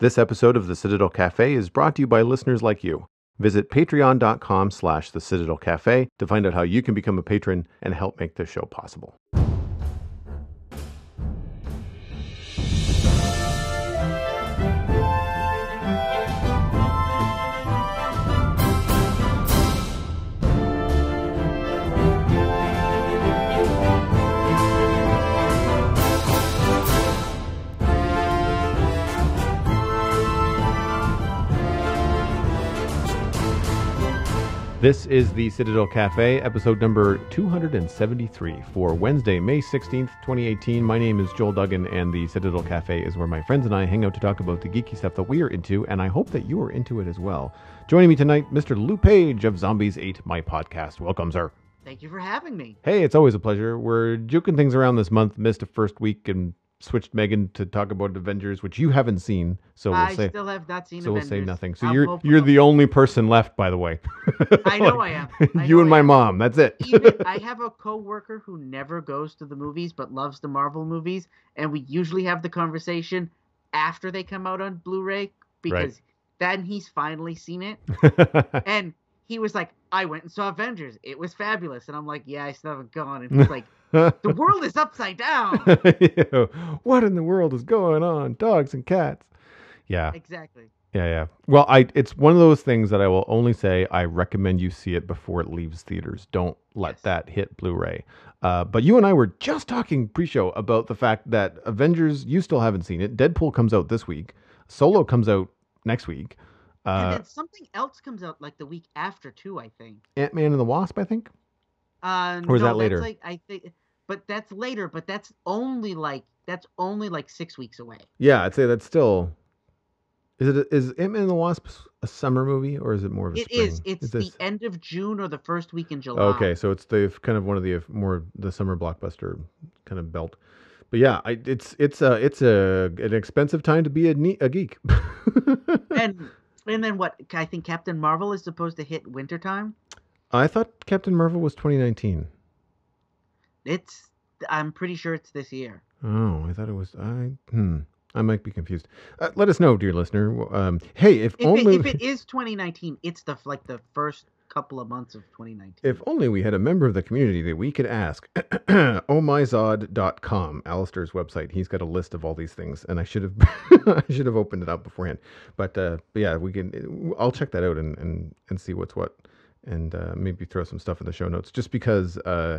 This episode of the Citadel Cafe is brought to you by listeners like you. Visit patreon.com/the Citadel Cafe to find out how you can become a patron and help make this show possible. This is the Citadel Cafe, episode number 273 for Wednesday, May 16th, 2018. My name is Joel Duggan, and the Citadel Cafe is where my friends and I hang out to talk about the geeky stuff that we are into, and I hope that you are into it as well. Joining me tonight, Mr. Lou Page of Zombies Ate My Podcast. Welcome, sir. Thank you for having me. Hey, it's always a pleasure. We're juking things around this month, missed a first week, and switched Megan to talk about Avengers, which you haven't seen, so I still have not seen so Avengers. we'll say nothing. So you're the only person left, by the way. I know I am. You and my mom. That's it. Even I have a coworker who never goes to the movies but loves the Marvel movies, and we usually have the conversation after they come out on Blu-ray because then he's finally seen it. And he was like, I went and saw Avengers. It was fabulous. And I'm like, yeah, I still haven't gone. And he's like, the world is upside down. What in the world is going on? Dogs and cats. Yeah. Exactly. Yeah. Well, it's one of those things that I will only say I recommend you see it before it leaves theaters. Don't let that hit Blu-ray. But you and I were just talking pre-show about the fact that Avengers, you still haven't seen it. Deadpool comes out this week. Solo comes out next week. And then something else comes out like the week after too, I think. Ant-Man and the Wasp, I think. Or is that later? That's I think, but that's later. But that's only like 6 weeks away. Yeah, I'd say that's still. Is Ant-Man and the Wasp a summer movie or is it more of a spring? It is. It's the end of June or the first week in July. Okay, so it's the kind of one of the more the summer blockbuster kind of belt. But yeah, it's an expensive time to be a geek. And then what? I think Captain Marvel is supposed to hit wintertime. I thought Captain Marvel was 2019. I'm pretty sure it's this year. Oh, I thought it was. I might be confused. Let us know, dear listener. Hey, if it is 2019, it's the first couple of months of 2019. If only we had a member of the community that we could ask. ohmyzod.com, Alistair's website. He's got a list of all these things, and I should have opened it up beforehand. But yeah, we can. I'll check that out and see what's what, and maybe throw some stuff in the show notes. Just because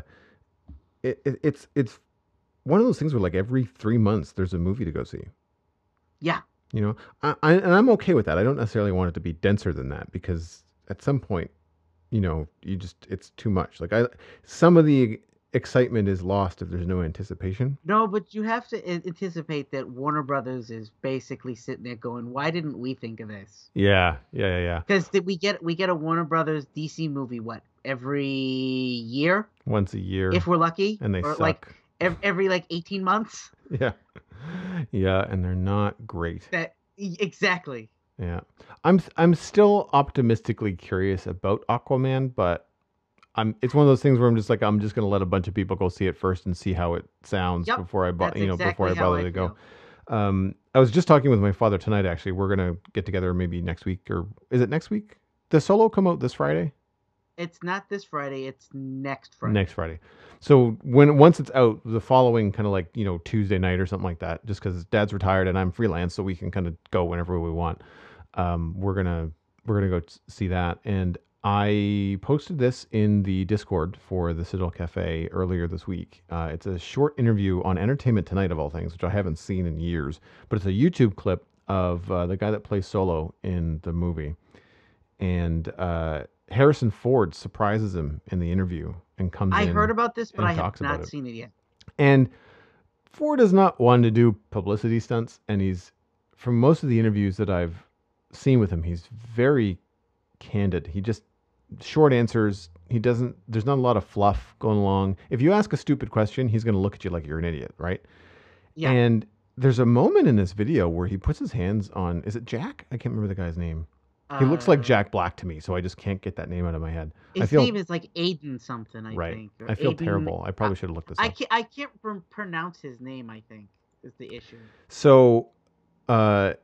it's one of those things where like every 3 months there's a movie to go see. Yeah. You know, and I'm okay with that. I don't necessarily want it to be denser than that because at some point, you know, it's too much. Like some of the excitement is lost if there's no anticipation. No, but you have to anticipate that Warner Brothers is basically sitting there going, "Why didn't we think of this?" Yeah. Because we get a Warner Brothers DC movie every year? Once a year, if we're lucky, and they suck. Like every 18 months. Yeah, and they're not great. Exactly. Yeah, I'm still optimistically curious about Aquaman, but it's one of those things where I'm just going to let a bunch of people go see it first and see how it sounds before I bother to go. I was just talking with my father tonight. Actually, we're gonna get together maybe next week, or is it next week? Does Solo come out this Friday? It's not this Friday. It's next Friday. Next Friday. So once it's out, the following kind of like Tuesday night or something like that. Just because Dad's retired and I'm freelance, so we can kind of go whenever we want. We're gonna go see that, and I posted this in the Discord for the Citadel Cafe earlier this week. It's a short interview on Entertainment Tonight of all things, which I haven't seen in years, but it's a YouTube clip of the guy that plays Solo in the movie, and Harrison Ford surprises him in the interview and comes in. I heard about this, but I have not seen it yet. And Ford is not one to do publicity stunts, and from most of the interviews that I've seen with him, he's very candid. He just short answers. There's not a lot of fluff going along. If you ask a stupid question, he's going to look at you like you're an idiot, right? Yeah. And there's a moment in this video where he puts his hands on, is it Jack? I can't remember the guy's name. He looks like Jack Black to me, so I just can't get that name out of my head. His name is like Aiden something, I think. I feel terrible. I probably should have looked this up. I can't pronounce his name, I think, is the issue. So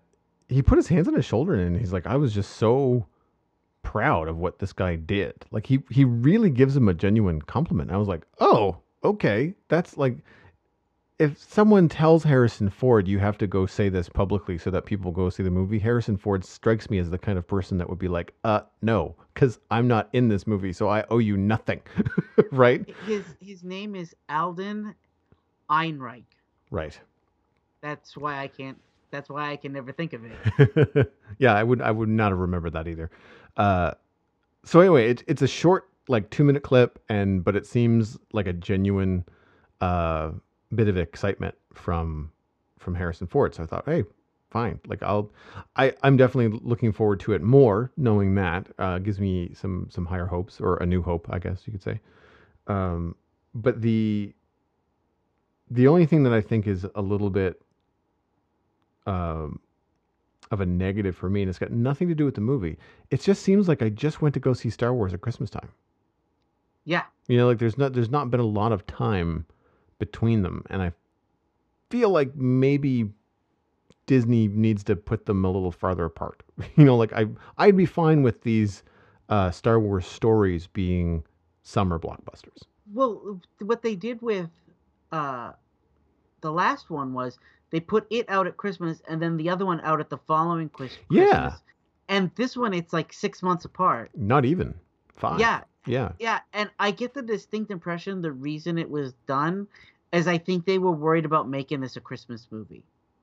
he put his hands on his shoulder and he's like, I was just so proud of what this guy did. Like he really gives him a genuine compliment. I was like, oh, okay, that's like if someone tells Harrison Ford you have to go say this publicly so that people go see the movie, Harrison Ford strikes me as the kind of person that would be like, no, because I'm not in this movie, so I owe you nothing. Right? His name is Alden Ehrenreich. Right. That's why I can't. That's why I can never think of it. Yeah, I would not have remembered that either. Uh, so anyway, it's a short, like 2 minute clip, but it seems like a genuine uh, bit of excitement from Harrison Ford. So I thought, hey, fine. Like I'm definitely looking forward to it more, knowing that gives me some higher hopes, or a new hope, I guess you could say. But the only thing that I think is a little bit um, of a negative for me, and it's got nothing to do with the movie. It just seems like I just went to go see Star Wars at Christmas time. Yeah. Like there's not been a lot of time between them, and I feel like maybe Disney needs to put them a little farther apart. Like I'd be fine with these Star Wars stories being summer blockbusters. Well, what they did with uh, the last one was they put it out at Christmas and then the other one out at the following Christmas. Yeah. And this one, it's like 6 months apart. Not even 5. Yeah. Yeah. Yeah. And I get the distinct impression the reason it was done is I think they were worried about making this a Christmas movie.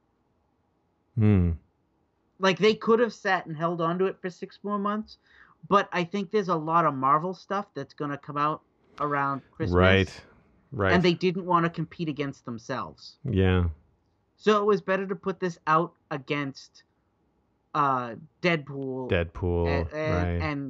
Like they could have sat and held on to it for 6 more months, but I think there's a lot of Marvel stuff that's going to come out around Christmas. Right. And they didn't want to compete against themselves. Yeah. So it was better to put this out against Deadpool. Right. And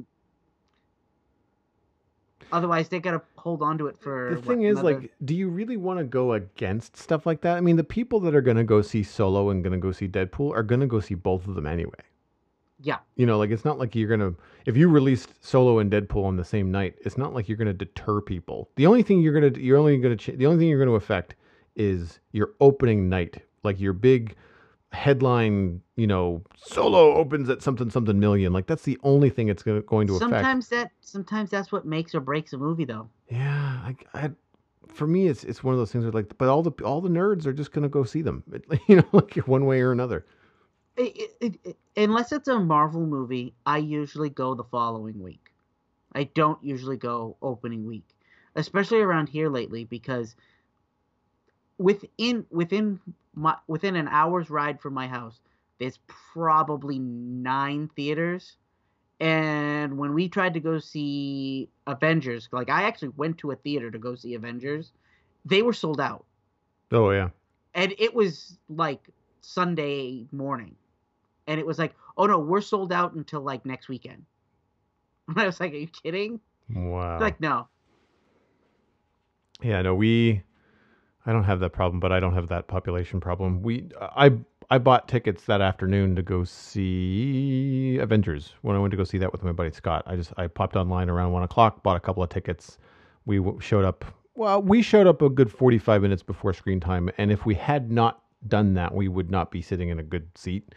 otherwise they got to hold on to it for the thing is, like, do you really want to go against stuff like that? I mean, the people that are going to go see Solo and going to go see Deadpool are going to go see both of them anyway. Yeah. Like, it's not like you're going to, if you released Solo and Deadpool on the same night, it's not like you're going to deter people. The only thing the only thing you're going to affect is your opening night, like your big headline, Solo opens at something million. Like, that's the only thing it's going to affect. Sometimes that's what makes or breaks a movie, though. Yeah, for me, it's one of those things where, like, but all the nerds are just going to go see them, like one way or another. Unless it's a Marvel movie, I usually go the following week. I don't usually go opening week, especially around here lately, because within an hour's ride from my house, there's probably 9 theaters. And when we tried to go see Avengers, like I actually went to a theater to go see Avengers, they were sold out. Oh yeah. And it was like Sunday morning. And it was like, oh no, we're sold out until like next weekend. And I was like, are you kidding? Wow. Like, no. Yeah, no, I don't have that problem, but I don't have that population problem. I bought tickets that afternoon to go see Avengers when I went to go see that with my buddy Scott. I popped online around 1:00, bought a couple of tickets. We showed up. Well, we showed up a good 45 minutes before screen time, and if we had not done that, we would not be sitting in a good seat.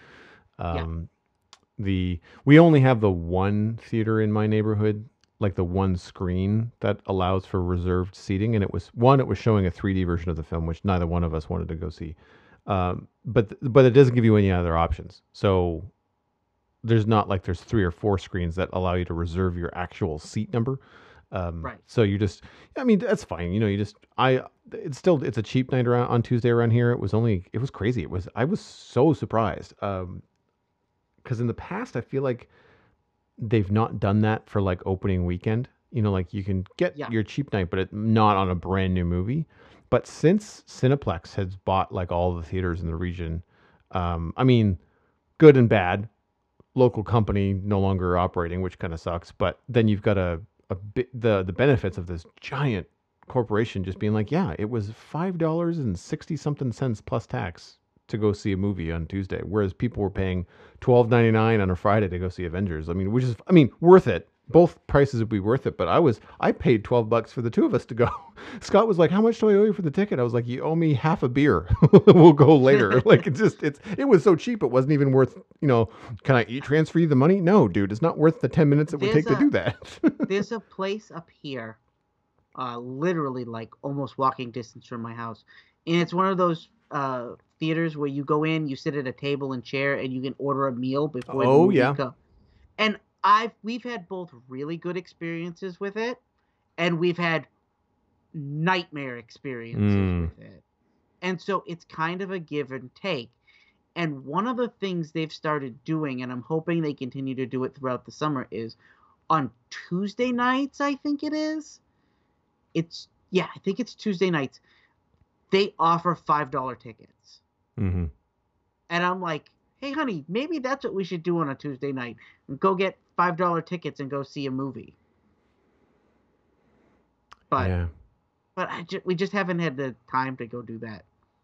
We only have the one theater in my neighborhood, like the one screen that allows for reserved seating, and it was showing a 3D version of the film, which neither one of us wanted to go see. But it doesn't give you any other options. So there's not like there's 3 or 4 screens that allow you to reserve your actual seat number. Right. So I mean, that's fine. It's a cheap night on Tuesday around here. It was crazy. I was so surprised. Because in the past, I feel like they've not done that for like opening weekend. Like you can get your cheap night, but it's not on a brand new movie. But since Cineplex has bought like all the theaters in the region, I mean, good and bad, local company no longer operating, which kind of sucks. But then you've got the benefits of this giant corporation just being like, yeah, it was $5.60 plus tax to go see a movie on Tuesday, whereas people were paying $12.99 on a Friday to go see Avengers. I mean, worth it, both prices would be worth it. But I paid $12 for the two of us to go. Scott was like, "How much do I owe you for the ticket?" I was like, "You owe me half a beer. We'll go later." Like it was so cheap. It wasn't even worth. Can I transfer you the money? No, dude, it's not worth the 10 minutes it would take to do that. There's a place up here, literally like almost walking distance from my house, and it's one of those theaters where you go in, you sit at a table and chair, and you can order a meal before the movie comes. And we've had both really good experiences with it, and we've had nightmare experiences with it. And so it's kind of a give and take. And one of the things they've started doing, and I'm hoping they continue to do it throughout the summer, is on Tuesday nights, I think it is. I think it's Tuesday nights. They offer $5 tickets. Mm-hmm. And I'm like, hey, honey, maybe that's what we should do on a Tuesday night. And go get $5 tickets and go see a movie. But we just haven't had the time to go do that.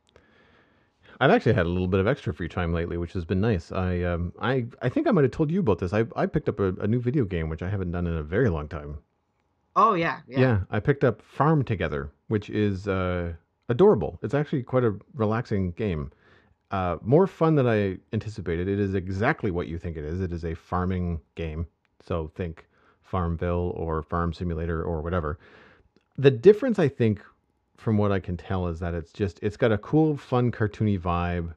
I've actually had a little bit of extra free time lately, which has been nice. I think I might have told you about this. I picked up a new video game, which I haven't done in a very long time. Oh, yeah. Yeah, I picked up Farm Together, which is adorable. It's actually quite a relaxing game. More fun than I anticipated. It is exactly what you think it is. It is a farming game. So think Farmville or Farm Simulator or whatever. The difference, I think, from what I can tell, is that it's got a cool, fun, cartoony vibe,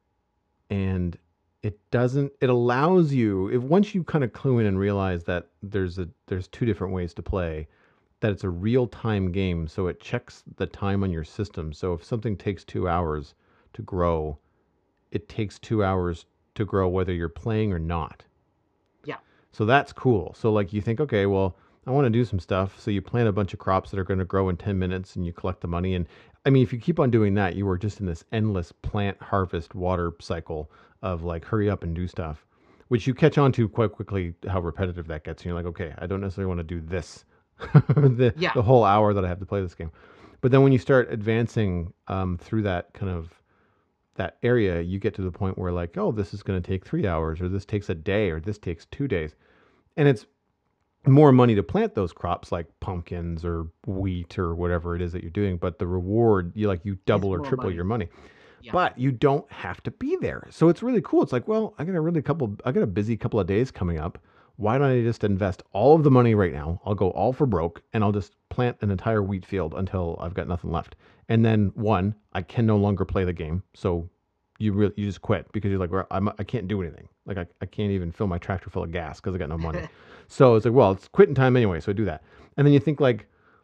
and it allows you, if once you kind of clue in and realize that there's two different ways to play, that it's a real-time game, so it checks the time on your system. So if something takes 2 hours to grow, it takes 2 hours to grow whether you're playing or not. Yeah. So that's cool. So like you think, okay, well, I want to do some stuff. So you plant a bunch of crops that are going to grow in 10 minutes and you collect the money. And I mean, if you keep on doing that, you are just in this endless plant harvest water cycle of like, hurry up and do stuff, which you catch on to quite quickly how repetitive that gets. And you're like, okay, I don't necessarily want to do this the whole hour that I have to play this game. But then when you start advancing through that kind of that area, you get to the point where like, oh, this is going to take 3 hours, or this takes a day, or this takes 2 days. And it's more money to plant those crops like pumpkins or wheat or whatever it is that you're doing, but the reward, you double or triple your money. Yeah. But you don't have to be there. So it's really cool. It's like, well, I got a busy couple of days coming up. Why don't I just invest all of the money right now? I'll go all for broke and I'll just plant an entire wheat field until I've got nothing left. And then I can no longer play the game. So you just quit because you're like, well, I can't do anything. Like I can't even fill my tractor full of gas because I got no money. So it's like, well, it's quitting time anyway. So I do that. And then you think like,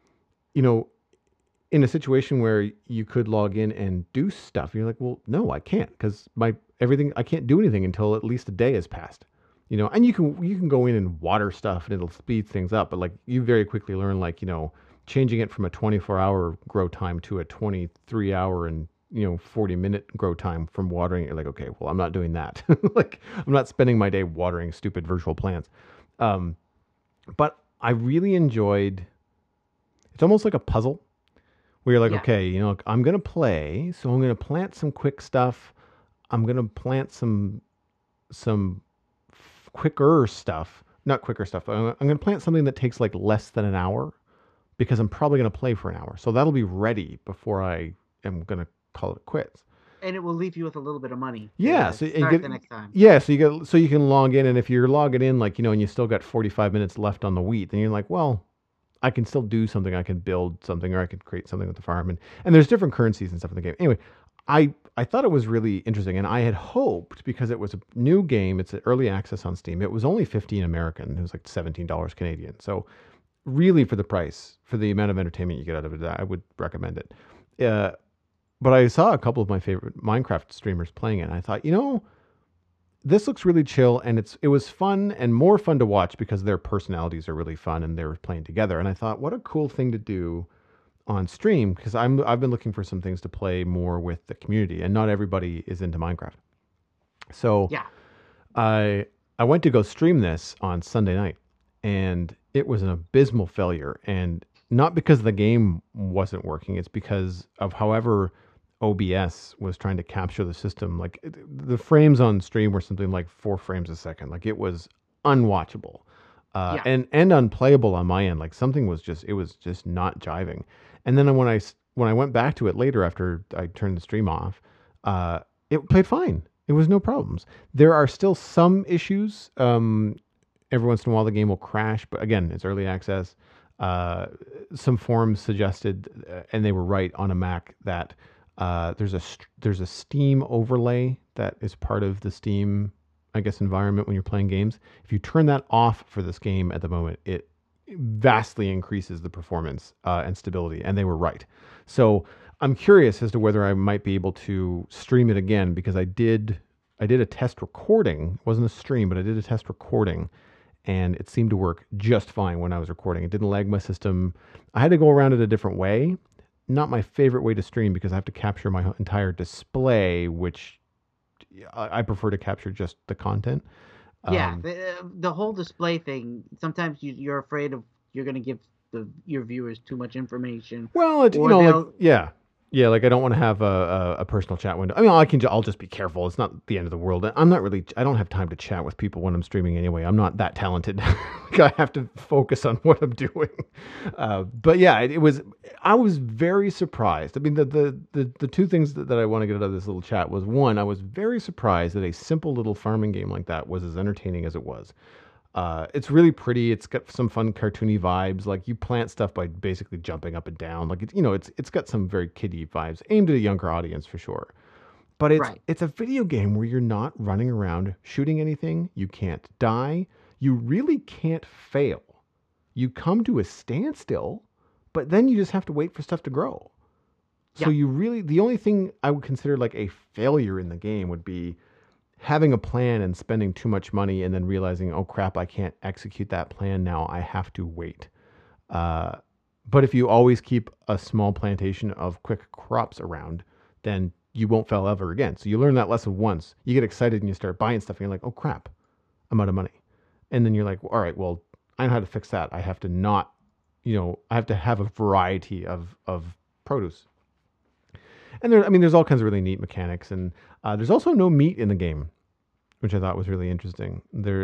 in a situation where you could log in and do stuff, you're like, well, no, I can't because I can't do anything until at least a day has passed. And you can go in and water stuff and it'll speed things up. But like you very quickly learn, like, changing it from a 24-hour grow time to a 23-hour and 40-minute grow time from watering. You're like, okay, well, I'm not doing that. Like I'm not spending my day watering stupid virtual plants. But I really enjoyed, it's almost like a puzzle where you're like, okay, I'm going to play. So I'm going to plant some quick stuff. I'm going to plant some quicker stuff, not quicker stuff. I'm going to plant something that takes like less than an hour because I'm probably going to play for an hour. So that'll be ready before I am going to call it quits. And it will leave you with a little bit of money. Yeah, so you get the next time. Yeah, so you can log in, and if you're logging in, like, and you still got 45 minutes left on the wheat, then you're like, well, I can still do something. I can build something, or I could create something with the farm, and there's different currencies and stuff in the game. Anyway, I thought it was really interesting, and I had hoped, because it was a new game, it's an early access on Steam. It was only $15 American. It was like $17 Canadian. So really, for the price, for the amount of entertainment you get out of it, I would recommend it. But I saw a couple of my favorite Minecraft streamers playing it, and I thought, this looks really chill, and it was fun and more fun to watch because their personalities are really fun and they were playing together. And I thought, what a cool thing to do on stream, because I've been looking for some things to play more with the community, and not everybody is into Minecraft. So yeah, I went to go stream this on Sunday night, and it was an abysmal failure, and not because the game wasn't working. It's because of however OBS was trying to capture the system. Like the frames on stream were something like 4 frames a second. Like it was unwatchable. Yeah. and unplayable on my end. Like something was just, it was just not jiving. And then when I went back to it later after I turned the stream off, uh, it played fine. It was no problems. There are still some issues. Every once in a while, the game will crash, but again, it's early access. Uh, some forums suggested, and they were right on a Mac, that there's a Steam overlay that is part of the Steam, I guess, environment when you're playing games. If you turn that off for this game at the moment, it vastly increases the performance and stability, and they were right. So I'm curious as to whether I might be able to stream it again, because I did a test recording. It wasn't a stream, but I did a test recording, and it seemed to work just fine when I was recording. It didn't lag my system. I had to go around it a different way. Not my favorite way to stream, because I have to capture my entire display, which I prefer to capture just the content. Yeah, Um, the whole display thing. Sometimes you're afraid of you're going to give your viewers too much information, Well, it's, or like, they'll. yeah, yeah, like I don't want to have a personal chat window. I mean, I'll just be careful. It's not the end of the world. I'm not really, I don't have time to chat with people when I'm streaming anyway. I'm not that talented. I have to focus on what I'm doing. But yeah, I was very surprised. I mean, the two things that I want to get out of this little chat was, one, I was very surprised that a simple little farming game like that was as entertaining as it was. It's really pretty. It's got some fun cartoony vibes. Like, you plant stuff by basically jumping up and down. Like, it's got some very kiddie vibes, aimed at a younger audience for sure. But Right. it's a video game where you're not running around shooting anything. You can't die. You really can't fail. You come to a standstill, but then you just have to wait for stuff to grow. So Yeah. you really, the only thing I would consider like a failure in the game would be having a plan and spending too much money and then realizing, oh crap, I can't execute that plan now. I have to wait. Uh, but if you always keep a small plantation of quick crops around, then you won't fail ever again. So you learn that lesson once. You get excited and you start buying stuff, and you're like, oh crap, I'm out of money. And then you're like, all right, well, I know how to fix that. I have to not, I have to have a variety of produce. And there, I mean, there's all kinds of really neat mechanics, and there's also no meat in the game, which I thought was really interesting.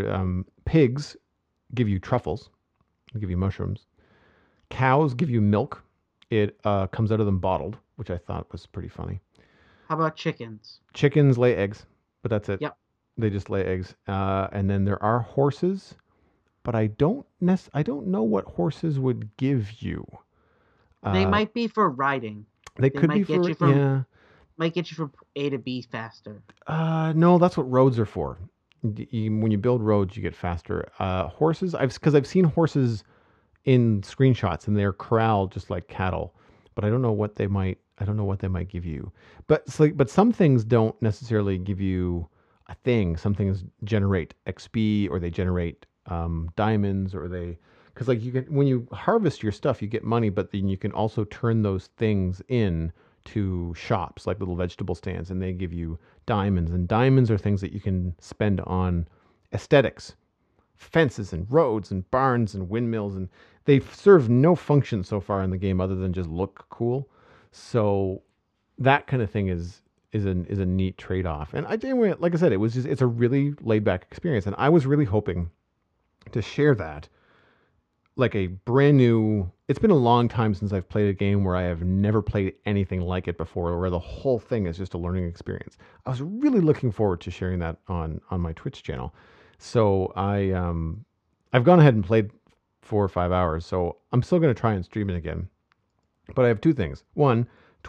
Pigs give you truffles, they give you mushrooms. Cows give you milk. It comes out of them bottled, which I thought was pretty funny. How about chickens? Chickens lay eggs, but that's it. Yep. They just lay eggs. And then there are horses, but I don't know what horses would give you. They Uh, might be for riding. they They could be might get for, you from yeah. might get you from A to B faster. No, that's what roads are for. When you build roads, you get faster. Horses, because I've seen horses in screenshots, and they're corralled just like cattle. But I don't know what they might. I don't know what they might give you. But it's like, but some things don't necessarily give you a thing. Some things generate XP, or they generate diamonds, or they, because like, you get, when you harvest your stuff, you get money, but then you can also turn those things in to shops like little vegetable stands, and they give you diamonds. And diamonds are things that you can spend on aesthetics, fences and roads and barns and windmills, and they serve no function so far in the game other than just look cool. So that kind of thing is a neat trade off. And anyway, like I said, it's a really laid back experience, and I was really hoping to share that, like a brand new. It's been a long time since I've played a game where I have never played anything like it before, where the whole thing is just a learning experience. I was really looking forward to sharing that on my Twitch channel. So I've gone ahead and played 4 or 5 hours. So I'm still going to try and stream it again. But I have two things. One,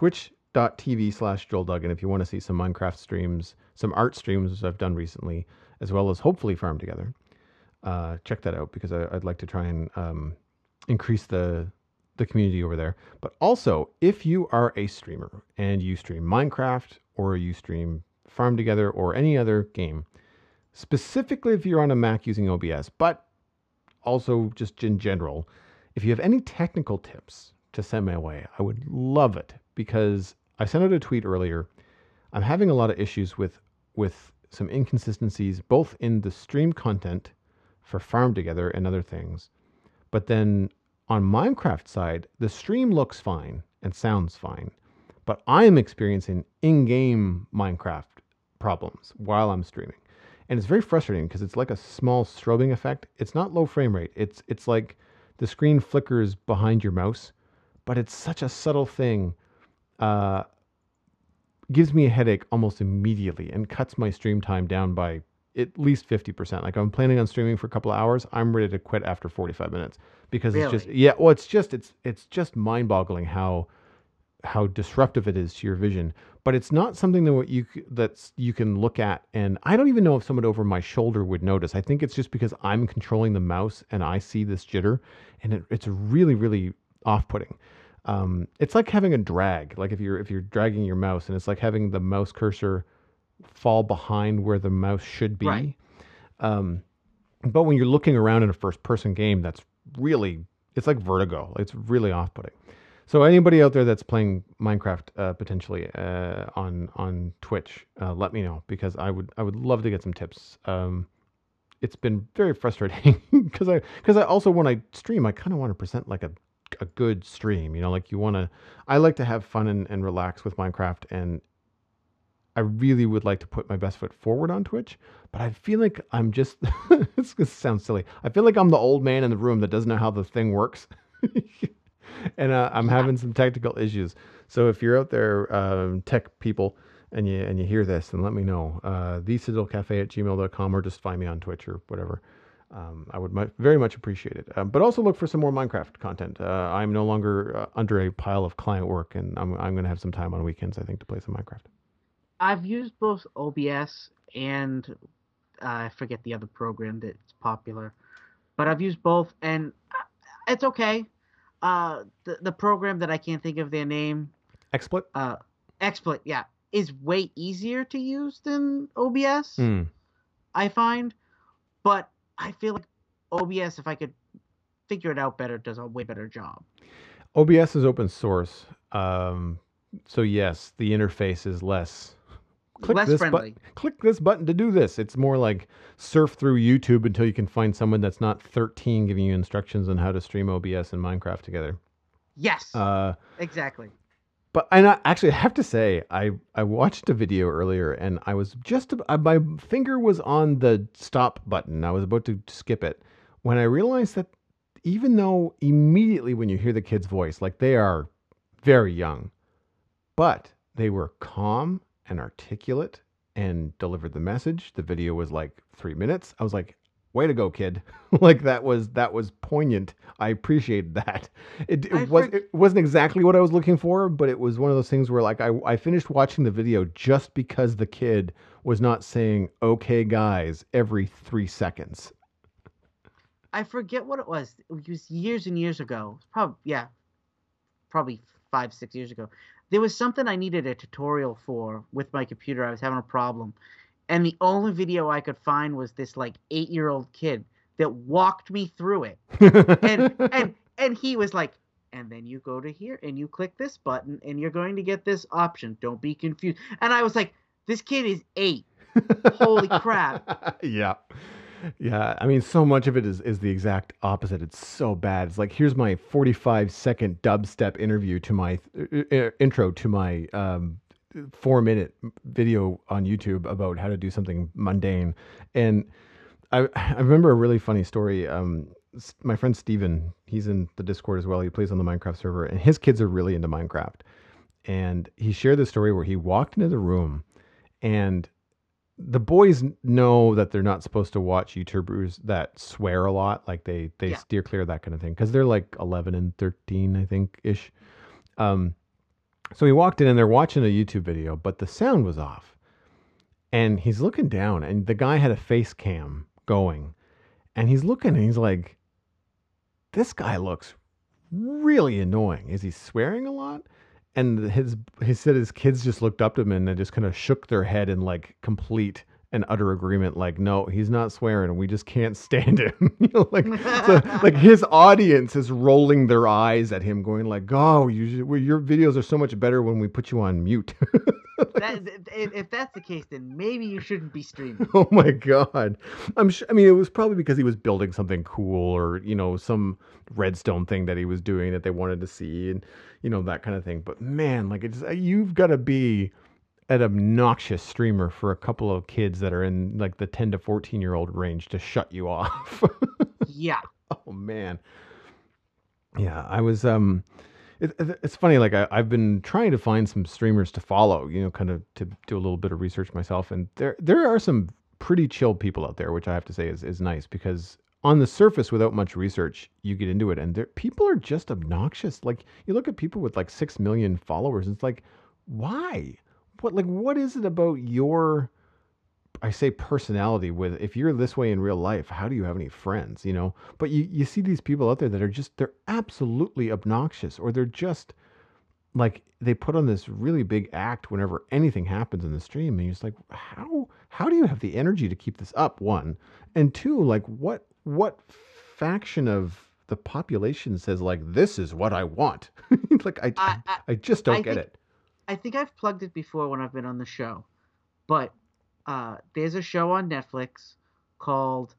twitch.tv/Joel Duggan, if you want to see some Minecraft streams, some art streams I've done recently, as well as hopefully Farm Together. Check that out, because I'd like to try and increase the community over there. But also, if you are a streamer and you stream Minecraft, or you stream Farm Together, or any other game, specifically if you're on a Mac using OBS, but also just in general, if you have any technical tips to send my way, I would love it, because I sent out a tweet earlier. I'm having a lot of issues with some inconsistencies, both in the stream content for Farm Together and other things. But then on Minecraft side, the stream looks fine and sounds fine, but I am experiencing in-game Minecraft problems while I'm streaming. and it's very frustrating because it's like a small strobing effect. It's not low frame rate. It's like the screen flickers behind your mouse, but it's such a subtle thing. Uh, Gives me a headache almost immediately and cuts my stream time down by at least 50%. Like I'm planning on streaming for a couple of hours, I'm ready to quit after 45 minutes because it's just Really? yeah, well it's just mind-boggling how disruptive it is to your vision. But it's not something that that's you can look at, and I don't even know if someone over my shoulder would notice. I think it's just because I'm controlling the mouse and I see this jitter, and it's really really off-putting. It's like having a drag. Like if you're dragging your mouse, and it's like having the mouse cursor fall behind where the mouse should Right. be. Um, but when you're looking around in a first-person game, it's like vertigo. It's really off-putting. So anybody out there that's playing Minecraft potentially on Twitch, let me know because I would love to get some tips. It's been very frustrating because I also when I stream I kind of want to present like a good stream. Like I like to have fun and relax with Minecraft, and I really would like to put my best foot forward on Twitch, but I feel like I'm just, this sounds silly. I feel like I'm the old man in the room that doesn't know how the thing works. And I'm Yeah. having some technical issues. So if you're out there, tech people, and you hear this, then let me know. thecitadelcafe@gmail.com, or just find me on Twitch or whatever. I would very much appreciate it. But also look for some more Minecraft content. I'm no longer under a pile of client work, and I'm going to have some time on weekends, I think, to play some Minecraft. I've used both OBS and I forget the other program that's popular, but I've used both, and it's okay. The program that I can't think of their name, XSplit? uh, XSplit, yeah, is way easier to use than OBS. Hmm. I find, but I feel like OBS, if I could figure it out better, does a way better job. OBS is open source. So yes, the interface is less. Less friendly. Click this button to do this. It's more like surf through YouTube until you can find someone that's not 13 giving you instructions on how to stream OBS and Minecraft together. Yes, Uh, exactly. but actually I have to say I watched a video earlier and I was my finger was on the stop button. I was about to skip it when I realized that even though immediately when you hear the kid's voice, like they are very young, but they were calm and articulate and delivered the message. The video was like 3 minutes. I was like, way to go, kid. Like that was poignant. I appreciated that. It wasn't exactly what I was looking for, but it was one of those things where like I finished watching the video just because the kid was not saying okay guys every 3 seconds. I forget what it was. It was years and years ago. Probably 5, 6 years ago. There was something I needed a tutorial for with my computer. I was having a problem, and the only video I could find was this like 8-year-old kid that walked me through it, and he was like, and then you go to here and you click this button and you're going to get this option. Don't be confused. And I was like, this kid is 8. Holy crap. Yeah. Yeah, I mean, so much of it is the exact opposite. It's so bad. It's like here's my 45-second dubstep interview to my intro to my 4-minute video on YouTube about how to do something mundane. And I remember a really funny story. My friend Steven, he's in the Discord as well. He plays on the Minecraft server, and his kids are really into Minecraft. And he shared this story where he walked into the room and the boys know that they're not supposed to watch YouTubers that swear a lot. Like they Yeah. steer clear of that kind of thing because they're like 11 and 13, I think ish. Um, so he walked in and they're watching a YouTube video, but the sound was off. And he's looking down, and the guy had a face cam going, and he's looking and he's like, "This guy looks really annoying. Is he swearing a lot?" And he said his kids just looked up to him and they just kind of shook their head in like complete and utter agreement, like, no, he's not swearing. We just can't stand him. Like so, like his audience is rolling their eyes at him, going like, "Oh, your videos are so much better when we put you on mute." If that's the case, then maybe you shouldn't be streaming. Oh my God. I'm sure, I mean, it was probably because he was building something cool or, some redstone thing that he was doing that they wanted to see and, that kind of thing. But man, like you've got to be an obnoxious streamer for a couple of kids that are in like the 10 to 14-year-old range to shut you off. Yeah. Oh man. Yeah, I was it's funny like I've been trying to find some streamers to follow, kind of to do a little bit of research myself, and there are some pretty chill people out there, which I have to say is nice because on the surface without much research, you get into it and people are just obnoxious. Like you look at people with like 6 million followers, it's like why? What is it about your I say personality with if you're this way in real life, how do you have any friends, But you see these people out there that are just they're absolutely obnoxious or they're just like they put on this really big act whenever anything happens in the stream and you're just like how do you have the energy to keep this up one and two like what faction of the population says like this is what I want like I just don't get it. I think I've plugged it before when I've been on the show, but there's a show on Netflix called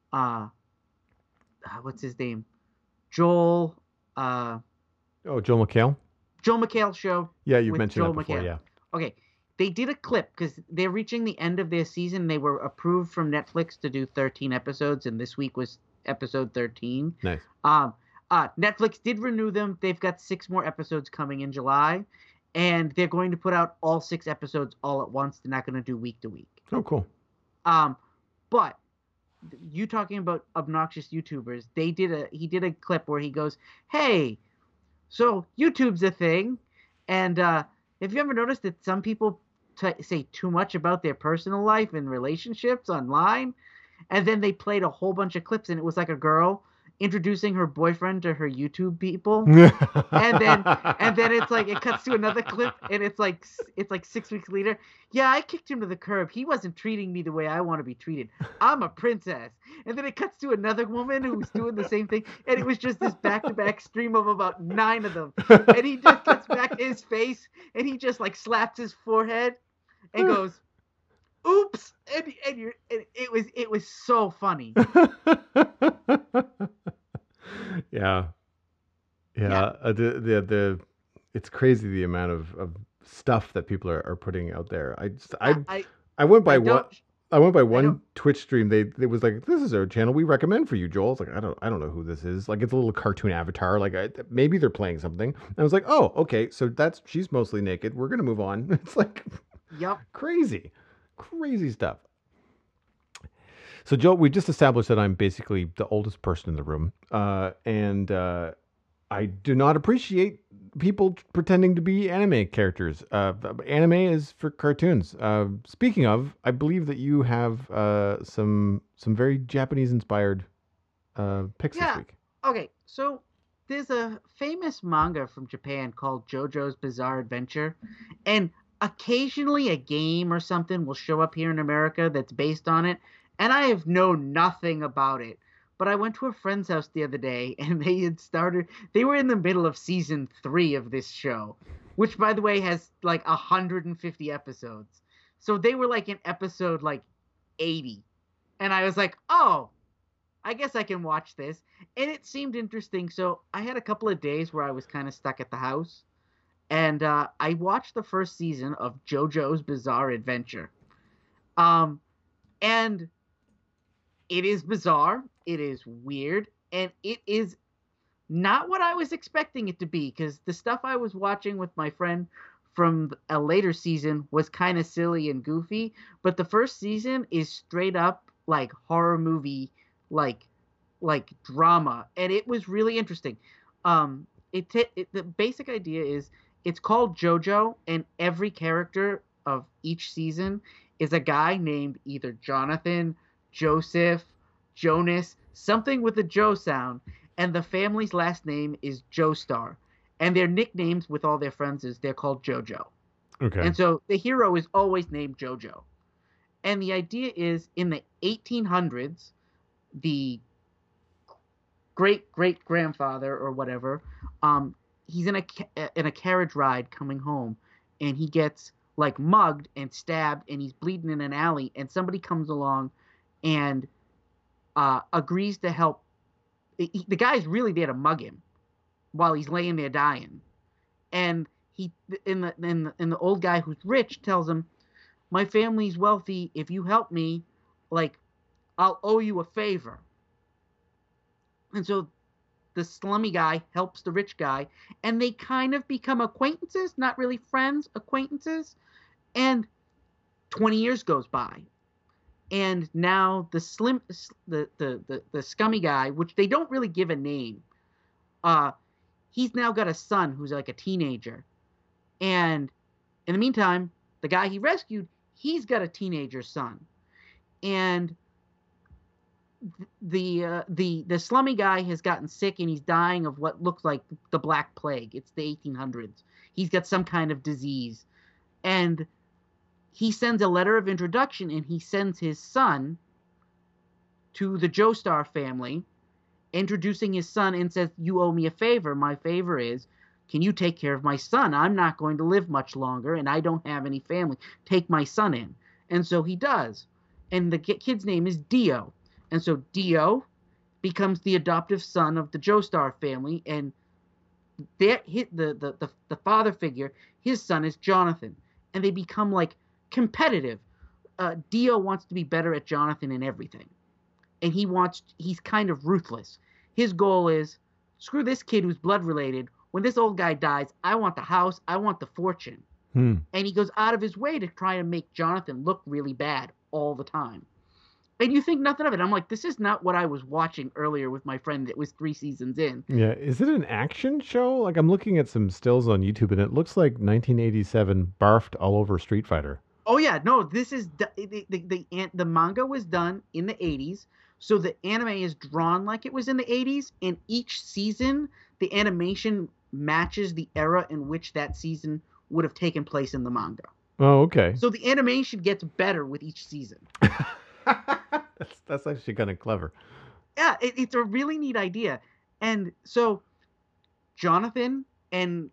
what's his name? Joel Joel McHale? Joel McHale show. Yeah, you've mentioned that before, yeah. Okay. They did a clip because they're reaching the end of their season. They were approved from Netflix to do 13 episodes, and this week was episode 13. Nice. Netflix did renew them. They've got 6 more episodes coming in July, and they're going to put out all 6 episodes all at once. They're not going to do week to week. Oh, cool. But you talking about obnoxious YouTubers, he did a clip where he goes, "Hey, so YouTube's a thing, and have you ever noticed that some people say too much about their personal life and relationships online?" And then they played a whole bunch of clips, and it was like a girl introducing her boyfriend to her YouTube people, and then it's like it cuts to another clip, and it's like 6 weeks later. "Yeah, I kicked him to the curb. He wasn't treating me the way I want to be treated. I'm a princess." And then it cuts to another woman who's doing the same thing, and it was just this back-to-back stream of about 9 of them. And he just gets back to his face, and he just like slaps his forehead, and goes, "Oops!" And it was so funny. Yeah. It's crazy the amount of stuff that people are putting out there. I went by one Twitch stream. They was like, "This is our channel we recommend for you, Joel." It's like I don't know who this is. Like it's a little cartoon avatar. Like maybe they're playing something. And I was like, "Oh, okay. So she's mostly naked. We're gonna move on." It's like, yep, crazy stuff. So, Joe, we just established that I'm basically the oldest person in the room, and I do not appreciate people pretending to be anime characters. Anime is for cartoons. Speaking of, I believe that you have some very Japanese-inspired picks this week. Okay, so there's a famous manga from Japan called JoJo's Bizarre Adventure, and occasionally a game or something will show up here in America that's based on it. And I have known nothing about it. But I went to a friend's house the other day, and they were in the middle of season 3 of this show, which, by the way, has like 150 episodes. So they were like in episode like 80. And I was like, oh, I guess I can watch this. And it seemed interesting. So I had a couple of days where I was kind of stuck at the house. And I watched the first season of JoJo's Bizarre Adventure. And it is bizarre, it is weird, and it is not what I was expecting it to be, because the stuff I was watching with my friend from a later season was kind of silly and goofy, but the first season is straight up like horror movie, like drama, and it was really interesting. The basic idea is it's called JoJo, and every character of each season is a guy named either Jonathan, Joseph, Jonas, something with a Joe sound, and the family's last name is Joestar. And their nicknames with all their friends is they're called JoJo. Okay. And so the hero is always named JoJo. And the idea is in the 1800s, the great-great-grandfather or whatever, he's in a carriage ride coming home, and he gets like mugged and stabbed, and he's bleeding in an alley, and somebody comes along and agrees to help. The guy's really there to mug him while he's laying there dying, and he in the old guy who's rich tells him, my family's wealthy. If you help me, like, I'll owe you a favor. And so the slummy guy helps the rich guy, and they kind of become acquaintances, not really friends, acquaintances. And 20 years goes by, and now the scummy guy, which they don't really give a name, he's now got a son who's like a teenager, and in the meantime, the guy he rescued, he's got a teenager son, and the slummy guy has gotten sick and he's dying of what looks like the Black Plague. It's the 1800s. He's got some kind of disease, and he sends a letter of introduction, and he sends his son to the Joestar family, introducing his son, and says, you owe me a favor. My favor is, can you take care of my son? I'm not going to live much longer, and I don't have any family. Take my son in. And so he does. And the kid's name is Dio. And so Dio becomes the adoptive son of the Joestar family, and the father figure, his son, is Jonathan. And they become, like, competitive. Dio wants to be better at Jonathan in everything. And he's kind of ruthless. His goal is, screw this kid who's blood related. When this old guy dies, I want the house, I want the fortune. And he goes out of his way to try to make Jonathan look really bad all the time. And you think nothing of it. I'm like, this is not what I was watching earlier with my friend that was 3 seasons in. Yeah. Is it an action show? Like, I'm looking at some stills on YouTube, and it looks like 1987 barfed all over Street Fighter. Oh, yeah. No, this is... The manga was done in the 80s, so the anime is drawn like it was in the 80s, and each season, the animation matches the era in which that season would have taken place in the manga. Oh, okay. So the animation gets better with each season. That's actually kind of clever. Yeah, it's a really neat idea. And so Jonathan and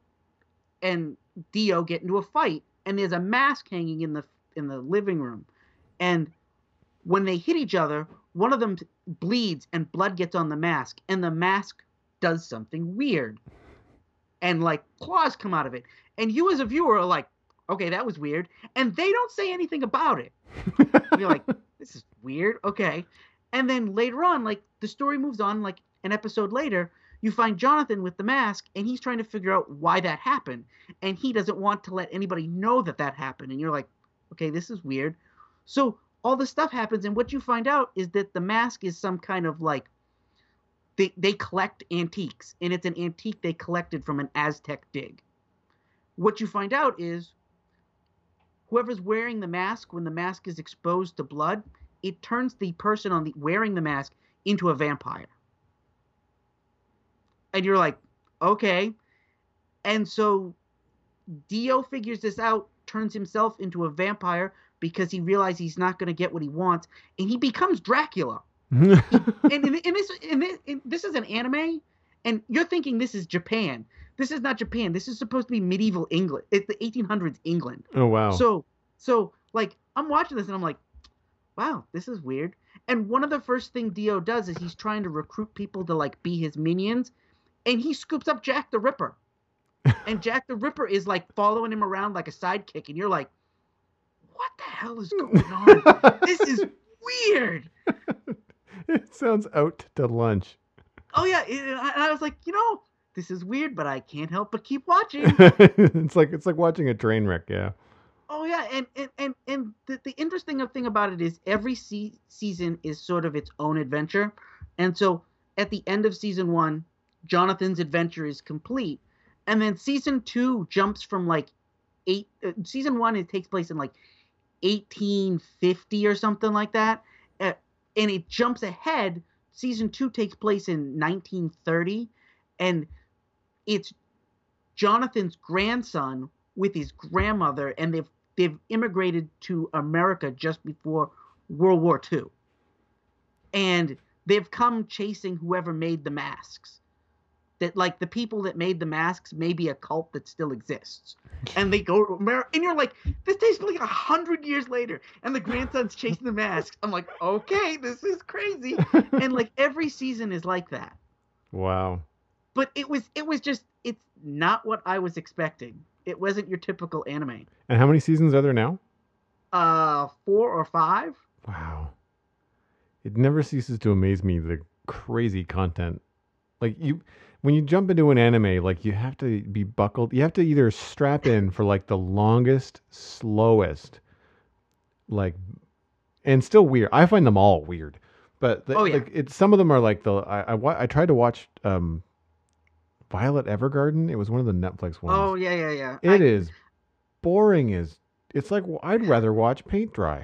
Dio get into a fight, and there's a mask hanging in the living room. And when they hit each other, one of them bleeds and blood gets on the mask, and the mask does something weird. And, like, claws come out of it. And you as a viewer are like, okay, that was weird. And they don't say anything about it. You're like, this is weird. Okay. And then later on, like, the story moves on, like, an episode later, you find Jonathan with the mask, and he's trying to figure out why that happened. And he doesn't want to let anybody know that happened. And you're like, okay, this is weird. So all this stuff happens, and what you find out is that the mask is some kind of, like, they collect antiques, and it's an antique they collected from an Aztec dig. What you find out is whoever's wearing the mask, when the mask is exposed to blood, it turns the person wearing the mask into a vampire. And you're like, okay. And so Dio figures this out, turns himself into a vampire because he realizes he's not going to get what he wants, and he becomes Dracula. And this is an anime, and you're thinking this is Japan. This is not Japan. This is supposed to be medieval England. It's the 1800s England. Oh, wow. So like, I'm watching this, and I'm like, wow, this is weird. And one of the first thing Dio does is he's trying to recruit people to, like, be his minions, and he scoops up Jack the Ripper. And Jack the Ripper is, like, following him around like a sidekick, and you're like, what the hell is going on? This is weird. It sounds out to lunch. Oh, yeah. And I was like, this is weird, but I can't help but keep watching. It's like watching a train wreck, yeah. Oh, yeah. And the interesting thing about it is every season is sort of its own adventure. And so at the end of season 1, Jonathan's adventure is complete. And then season 2 jumps from, like, season 1, it takes place in, like, 1850 or something like that. And it jumps ahead. Season 2 takes place in 1930, and it's Jonathan's grandson with his grandmother, and they've immigrated to America just before World War II. And they've come chasing whoever made the masks. That, like, the people that made the masks may be a cult that still exists. And they go to America, and you're like, this takes place like 100 years later, and the grandson's chasing the masks. I'm like, okay, this is crazy. And, like, every season is like that. Wow. But it was just, it's not what I was expecting. It wasn't your typical anime. And how many seasons are there now? 4 or 5. Wow. It never ceases to amaze me the crazy content. Like you when you jump into an anime, like you have to be buckled. You have to either strap in for like the longest, slowest, like and still weird. I find them all weird. But Oh yeah. like it's some of them are like I tried to watch Violet Evergarden. It was one of the Netflix Oh ones. yeah, yeah, yeah. It is boring as it's like I'd rather watch paint dry.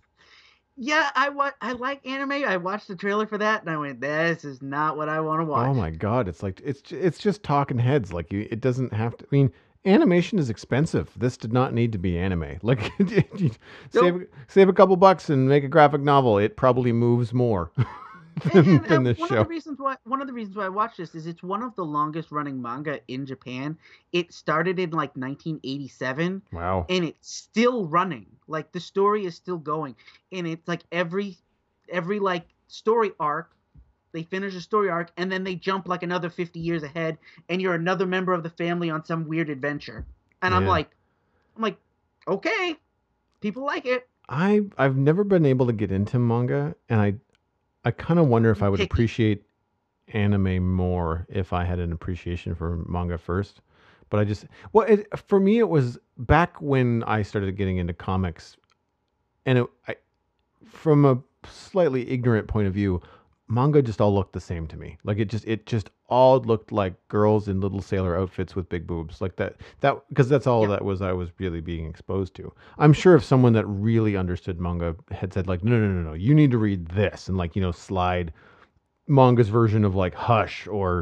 I like anime. I watched the trailer for that and I went, this is not what I want to Oh watch. my god, it's like it's just talking heads. Like it doesn't have to. I mean, animation is expensive. This did not need to be anime. Like you Nope. save a couple bucks and make a graphic novel. It probably moves more than this One of the show. reasons why I watched this is it's one of the longest running manga in Japan. It started in like 1987 Wow. and it's still running. Like the story is still going and it's like every like story arc they finish a story arc and then they jump like another 50 years ahead and you're another member of the family on some weird adventure. And Man, I'm like okay, people like it. I've never been able to get into manga, and I kind of wonder if I would Picky. appreciate anime more if I had an appreciation for manga first. But I just for me it was back when I started getting into comics, and from a slightly ignorant point of view, manga just all looked the same to me. Like it just all looked like girls in little sailor outfits with big boobs, like that because that's all Yeah. that was I was really being exposed to. I'm sure if someone that really understood manga had said like, no, no, no, no, you need to read this and like slide manga's version of like Hush or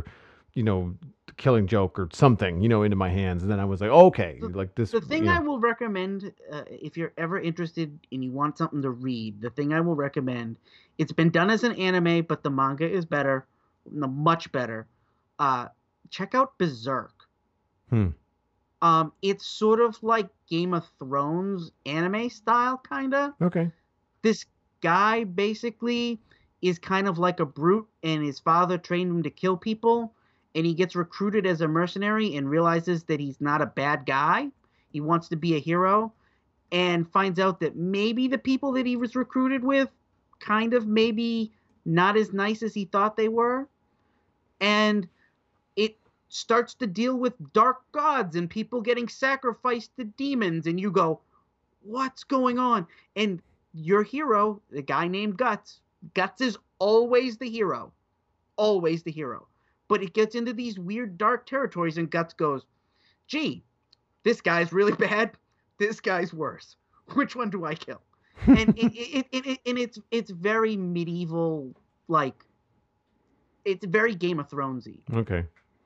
Killing Joke or something into my hands, and then I was like, okay, the like this, the thing I will recommend if you're ever interested and you want something to read, the thing I will recommend, it's been done as an anime, but the manga is better, much better. Uh, Check out Berserk. hmm, It's sort of like Game of Thrones anime style, kinda. okay, This guy basically is kind of like a brute, and his father trained him to kill people, and he gets recruited as a mercenary and realizes that he's not a bad guy. He wants to be a hero and finds out that maybe the people that he was recruited with kind of maybe not as nice as he thought they were. And it starts to deal with dark gods and people getting sacrificed to demons, and you go, what's going on? And your hero, the guy named Guts is always the hero, always the hero. But it gets into these weird dark territories, and Guts goes, gee, this guy's really bad. This guy's worse. Which one do I kill? And it's very medieval, like it's very Game of Thronesy. okay.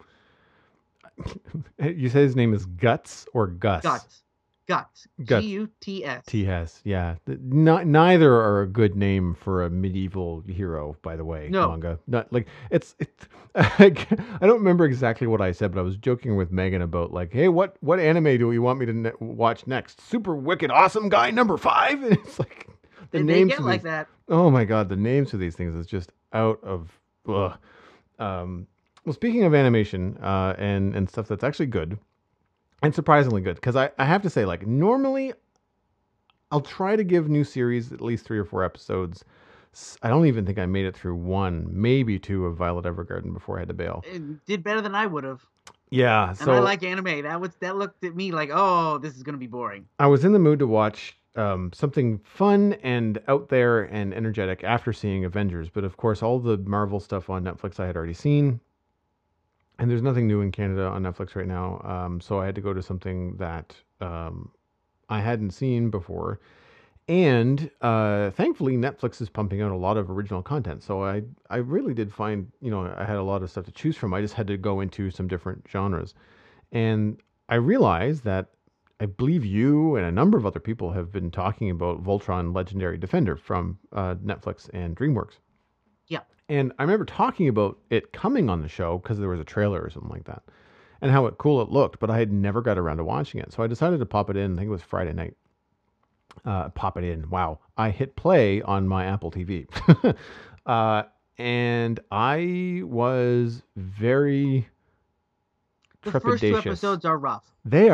You say his name is Guts or Gus? Guts, Guts, Guts. Guts. T-S, yeah. Not neither are a good name for a medieval hero, by the way. No, Manga, not like it's. I don't remember exactly what I said, but I was joking with Megan about like, hey, what anime do you want me to watch next? Super Wicked Awesome Guy #5, and it's like the they names get of like these. that. Oh my god, the names of these things is just out of. Ugh. Well, speaking of animation and stuff that's actually good and surprisingly good, because I have to say, like, normally I'll try to give new series at least 3 or 4 episodes. I don't even think I made it through one, maybe two of Violet Evergarden before I had to bail. It did better than I would have. Yeah, And I so like anime. That looked at me like, oh, this is gonna be boring. I was in the mood to watch something fun and out there and energetic after seeing Avengers, but of course, all the Marvel stuff on Netflix I had already seen, and there's nothing new in Canada on Netflix right now. So I had to go to something that I hadn't seen before. And thankfully, Netflix is pumping out a lot of original content. So I really did find, I had a lot of stuff to choose from. I just had to go into some different genres. And I realized that I believe you and a number of other people have been talking about Voltron Legendary Defender from Netflix and DreamWorks. Yeah. And I remember talking about it coming on the show because there was a trailer or something like that and how cool it looked, but I had never got around to watching it. So I decided to pop it in. I think it was Friday night. Pop it in. Wow. I hit play on my Apple TV. uh, and I was very The first two trepidatious. episodes are rough. They are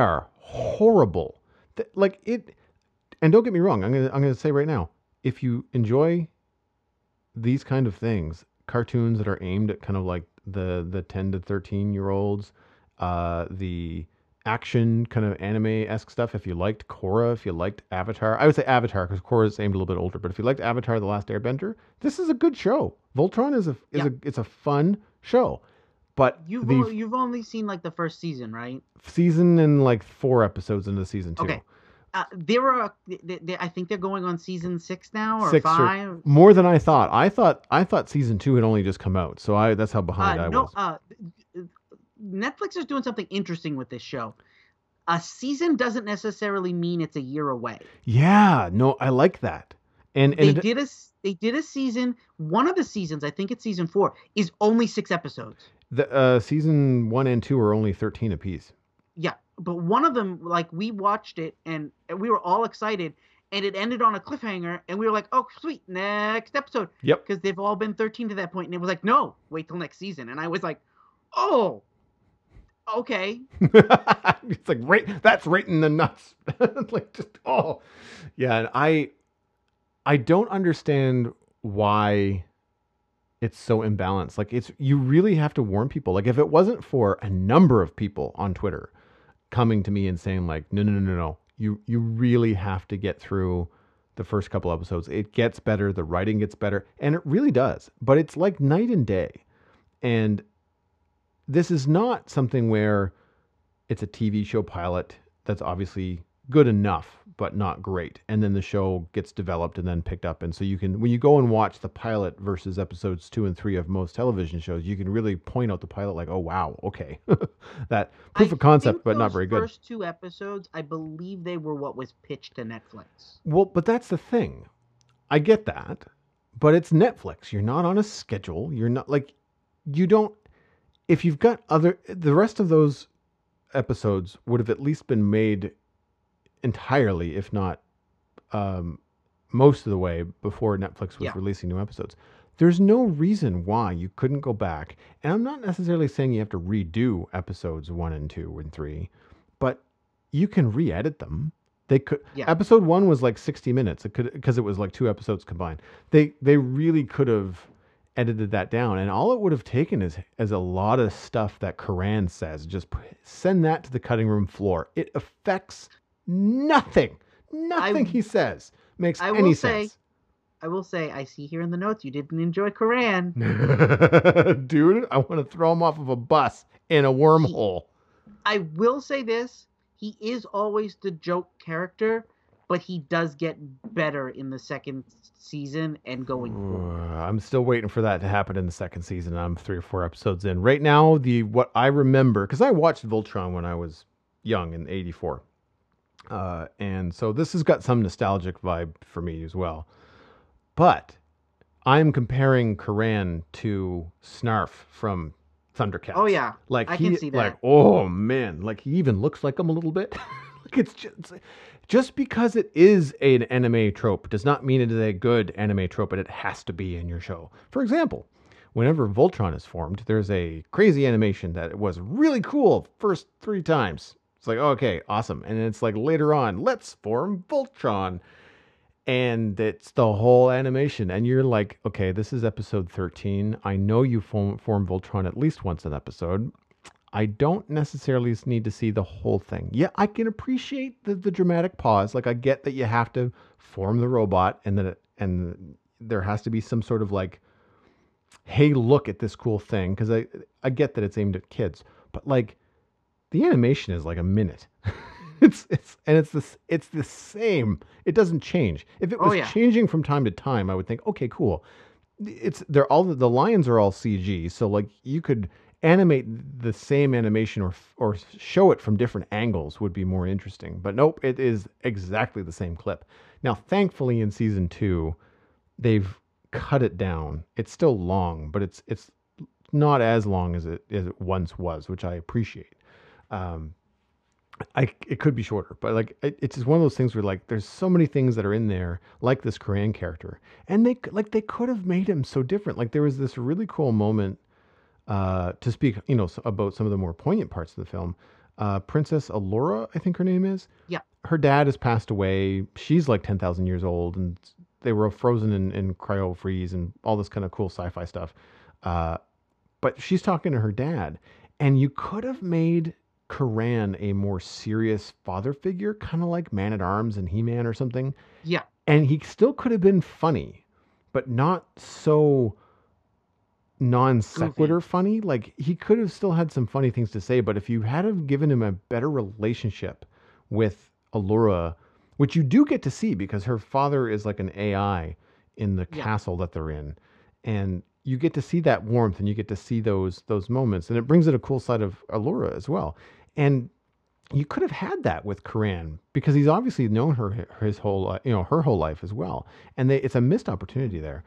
horrible. Like it, and don't get me wrong. I'm gonna say right now, if you enjoy these kind of things, cartoons that are aimed at kind of like the 10 to 13-year-olds, the action kind of anime-esque stuff. If you liked Korra, if you liked Avatar, I would say Avatar because Korra is aimed a little bit older. But if you liked Avatar: The Last Airbender, this is a good show. Voltron Yeah. it's a fun show. But the You've only seen like the first season, right? season and like 4 episodes into season two. Okay. I think they're going on season 6 now or Six or 5. more than I thought. I thought season 2 had only just come out, so I that's how behind I No. was. Netflix is doing something interesting with this show. A season doesn't necessarily mean it's a year away. Yeah, no, I like that. And They did a season. One of the seasons, I think it's season 4, is only 6 episodes. the season 1 and 2 are only 13 apiece. Yeah, but one of them, like, we watched it and we were all excited, and it ended on a cliffhanger, and we were like, "Oh, sweet, next episode." Yep. Because they've all been 13 to that point, and it was like, "No, wait till next season." And I was like, "Oh, okay." It's like that's right in the nuts. Like just yeah, and I don't understand why it's so imbalanced. Like you really have to warn people. Like if it wasn't for a number of people on Twitter coming to me and saying like, no, no, no, no, no, you really have to get through the first couple episodes. It gets better, the writing gets better, and it really does. But it's like night and day. And this is not something where it's a TV show pilot that's obviously good enough but not great, and then the show gets developed and then picked up. And so you can, when you go and watch the pilot versus episodes 2 and 3 of most television shows, you can really point out the pilot like, oh wow, okay. That proof of concept but not very good. First 2 episodes, I believe they were what was pitched to Netflix. Well, but that's the thing. I get that, but it's Netflix. You're not on a schedule. You're not like, you don't, if you've got the rest of those episodes would have at least been made entirely, if not most of the way, before Netflix was releasing new episodes. There's no reason why you couldn't go back. And I'm not necessarily saying you have to redo episodes 1 and 2 and 3, but you can re-edit them. They could. Yeah. Episode 1 was like 60 minutes. It could, because it was like 2 episodes combined. They really could have edited that down, and all it would have taken is a lot of stuff that Karan says. Just send that to the cutting room floor. It affects nothing. Nothing he says makes any sense. I will say, I see here in the notes you didn't enjoy Karan. Dude, I want to throw him off of a bus in a wormhole. I will say this. He is always the joke character, but he does get better in the second season and going forward. I'm still waiting for that to happen in the second season. I'm 3 or 4 episodes in. Right now, what I remember, because I watched Voltron when I was young in '84. And so this has got some nostalgic vibe for me as well. But I'm comparing Karan to Snarf from Thundercats. Oh yeah, like I can see that. Like, oh man, like he even looks like him a little bit. Like it's just because it is an anime trope does not mean it is a good anime trope, but it has to be in your show. For example, whenever Voltron is formed, there's a crazy animation that was really cool first 3 times. It's like, okay, awesome. And it's like later on, let's form Voltron. And it's the whole animation. And you're like, okay, this is episode 13. I know you form Voltron at least once an episode. I don't necessarily need to see the whole thing. Yeah, I can appreciate the dramatic pause. Like I get that you have to form the robot and there has to be some sort of like, hey, look at this cool thing. Because I get that it's aimed at kids. But like the animation is like a minute. It's the same. It doesn't change. If it was changing from time to time, I would think, okay, cool. They're all the lions are all CG, so like you could animate the same animation or show it from different angles would be more interesting. But nope, it is exactly the same clip. Now, thankfully, in season 2, they've cut it down. It's still long, but it's not as long as it once was, which I appreciate. It could be shorter, but like it's just one of those things where like there's so many things that are in there, like this Karan character, and they could have made him so different. Like there was this really cool moment to speak, about some of the more poignant parts of the film. Princess Allura, I think her name is. Yeah. Her dad has passed away. She's like 10,000 years old, and they were frozen in cryo freeze and all this kind of cool sci-fi stuff. Uh, but she's talking to her dad, and you could have made Karan a more serious father figure, kind of like Man at Arms and He Man or something. Yeah. And he still could have been funny, but not so non sequitur funny. Like he could have still had some funny things to say, but if you had have given him a better relationship with Allura, which you do get to see because her father is like an AI in the Yeah. castle that they're in, and you get to see that warmth and you get to see those moments, and it brings it a cool side of Allura as well. And you could have had that with Karan because he's obviously known her his whole her whole life as well, and it's a missed opportunity there.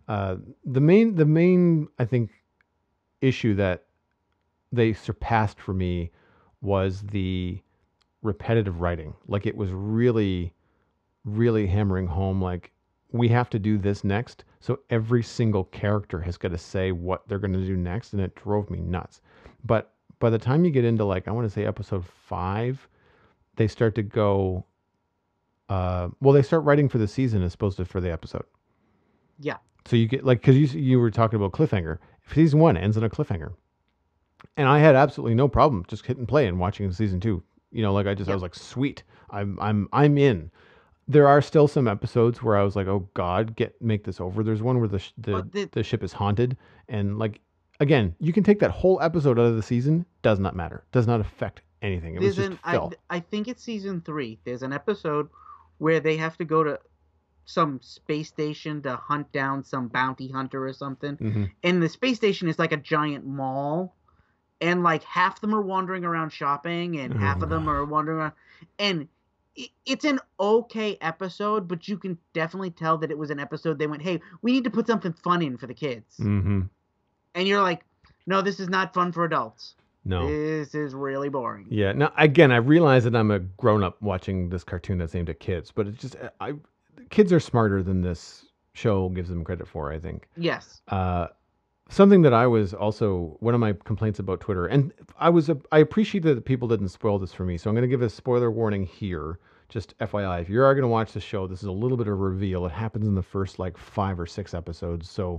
The main I think issue that they surpassed for me was the repetitive writing. Like it was really, really hammering home. Like we have to do this next, so every single character has got to say what they're going to do next, and it drove me nuts. But by the time you get into like I want to say episode 5, they start to go. Well, they start writing for the season as opposed to for the episode. Yeah. So you get like because you were talking about cliffhanger. Season 1 ends on a cliffhanger, and I had absolutely no problem just hitting play and watching season 2. Like I was like, sweet, I'm in. There are still some episodes where I was like, oh God, make this over. There's one where the ship is haunted, and like again, you can take that whole episode out of the season. Does not matter. Does not affect anything. It was just fill. I think it's season 3. There's an episode where they have to go to some space station to hunt down some bounty hunter or something. Mm-hmm. And the space station is like a giant mall. And like half of them are wandering around shopping and half of them are wandering around. And it's an okay episode, but you can definitely tell that it was an episode they went, hey, we need to put something fun in for the kids. Mm-hmm. And you're like, no, this is not fun for adults. No. This is really boring. Yeah. Now, again, I realize that I'm a grown-up watching this cartoon that's aimed at kids, but it's just, kids are smarter than this show gives them credit for, I think. Yes. Something that I was also, one of my complaints about Twitter, and I appreciate that people didn't spoil this for me, so I'm going to give a spoiler warning here. Just FYI, if you are going to watch the show, this is a little bit of a reveal. It happens in the first like 5 or 6 episodes. So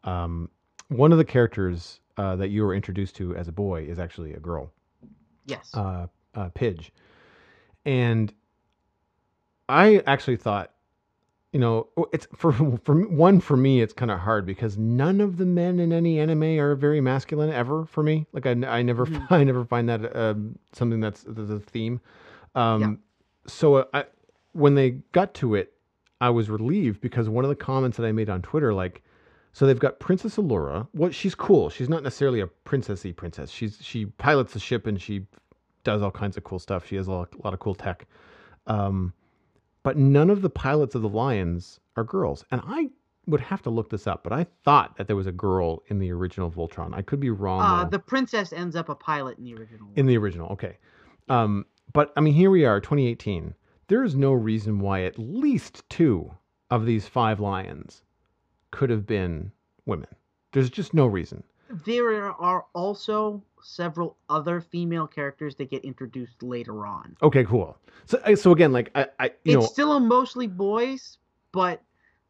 one of the characters that you were introduced to as a boy is actually a girl. Yes. Pidge. And I actually thought, it's for me, it's kind of hard because none of the men in any anime are very masculine ever for me. Like I never, I never find that something that's the theme. So when they got to it, I was relieved because one of the comments that I made on Twitter, like, so they've got Princess Allura. Well, she's cool. She's not necessarily a princessy princess. She pilots the ship and she does all kinds of cool stuff. She has a lot of cool tech. But none of the pilots of the Lions are girls. And I would have to look this up, but I thought that there was a girl in the original Voltron. I could be wrong. The princess ends up a pilot in the original one. In the original, okay. But I mean, here we are, 2018. There is no reason why at least 2 of these 5 lions could have been women. There's just no reason. There are also several other female characters that get introduced later on. Okay, cool. So again, like it's still mostly boys, but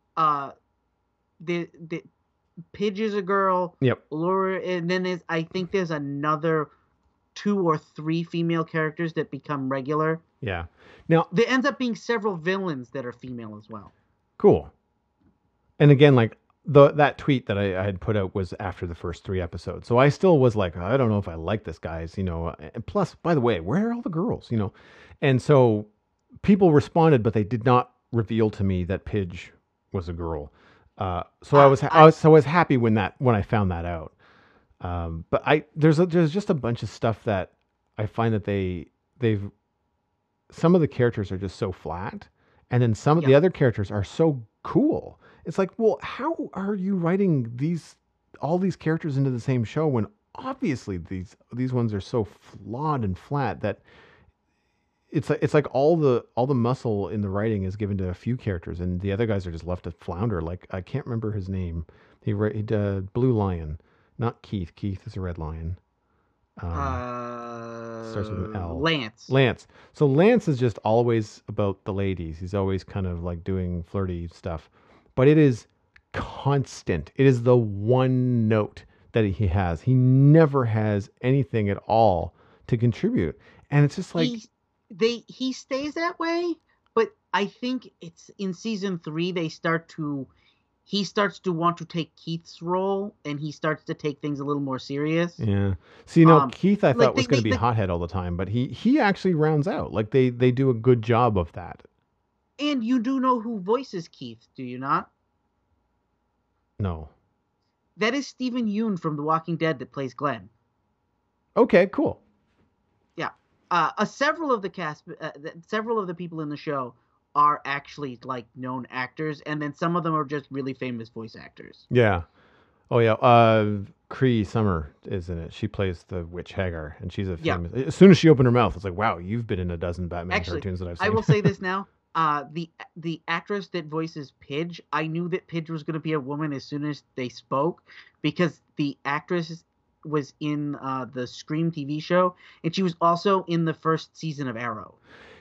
the Pidge is a girl. Yep. Laura, and then I think there's another 2 or 3 female characters that become regular. Yeah. Now there ends up being several villains that are female as well. Cool. And again, like that tweet that I had put out was after the first 3 episodes, so I still was like, I don't know if I like this, guys. And plus, by the way, where are all the girls? And so people responded, but they did not reveal to me that Pidge was a girl. So I was happy when I found that out. But there's just a bunch of stuff that I find that they've some of the characters are just so flat, and then some of the other characters are so cool. It's like, well, how are you writing all these characters into the same show when obviously these ones are so flawed and flat that it's like all the muscle in the writing is given to a few characters and the other guys are just left to flounder. Like I can't remember his name. He did Blue Lion, not Keith. Keith is a Red Lion. Um, Starts with an L. Lance. Lance. So Lance is just always about the ladies. He's always kind of like doing flirty stuff, but it is constant. It is the one note that he has. He never has anything at all to contribute, and it's just like He stays that way, but I think it's in season 3 he starts to want to take Keith's role, and he starts to take things a little more serious. yeah. See, Keith, I thought was going to be hothead all the time, but he actually rounds out. Like they do a good job of that. And you do know who voices Keith, do you not? No. That is Stephen Yeun from The Walking Dead that plays Glenn. Okay, cool. Yeah. Several of the cast, several of the people in the show are actually like known actors, and then some of them are just really famous voice actors. Yeah. Oh yeah. Cree Summer is in it. She plays the witch Hagar, and she's a famous. Yeah. As soon as she opened her mouth, it's like, wow, you've been in a dozen Batman cartoons that I've seen. I will say this now. The actress that voices Pidge, I knew that Pidge was going to be a woman as soon as they spoke, because the actress was in the Scream TV show, and she was also in the first season of Arrow.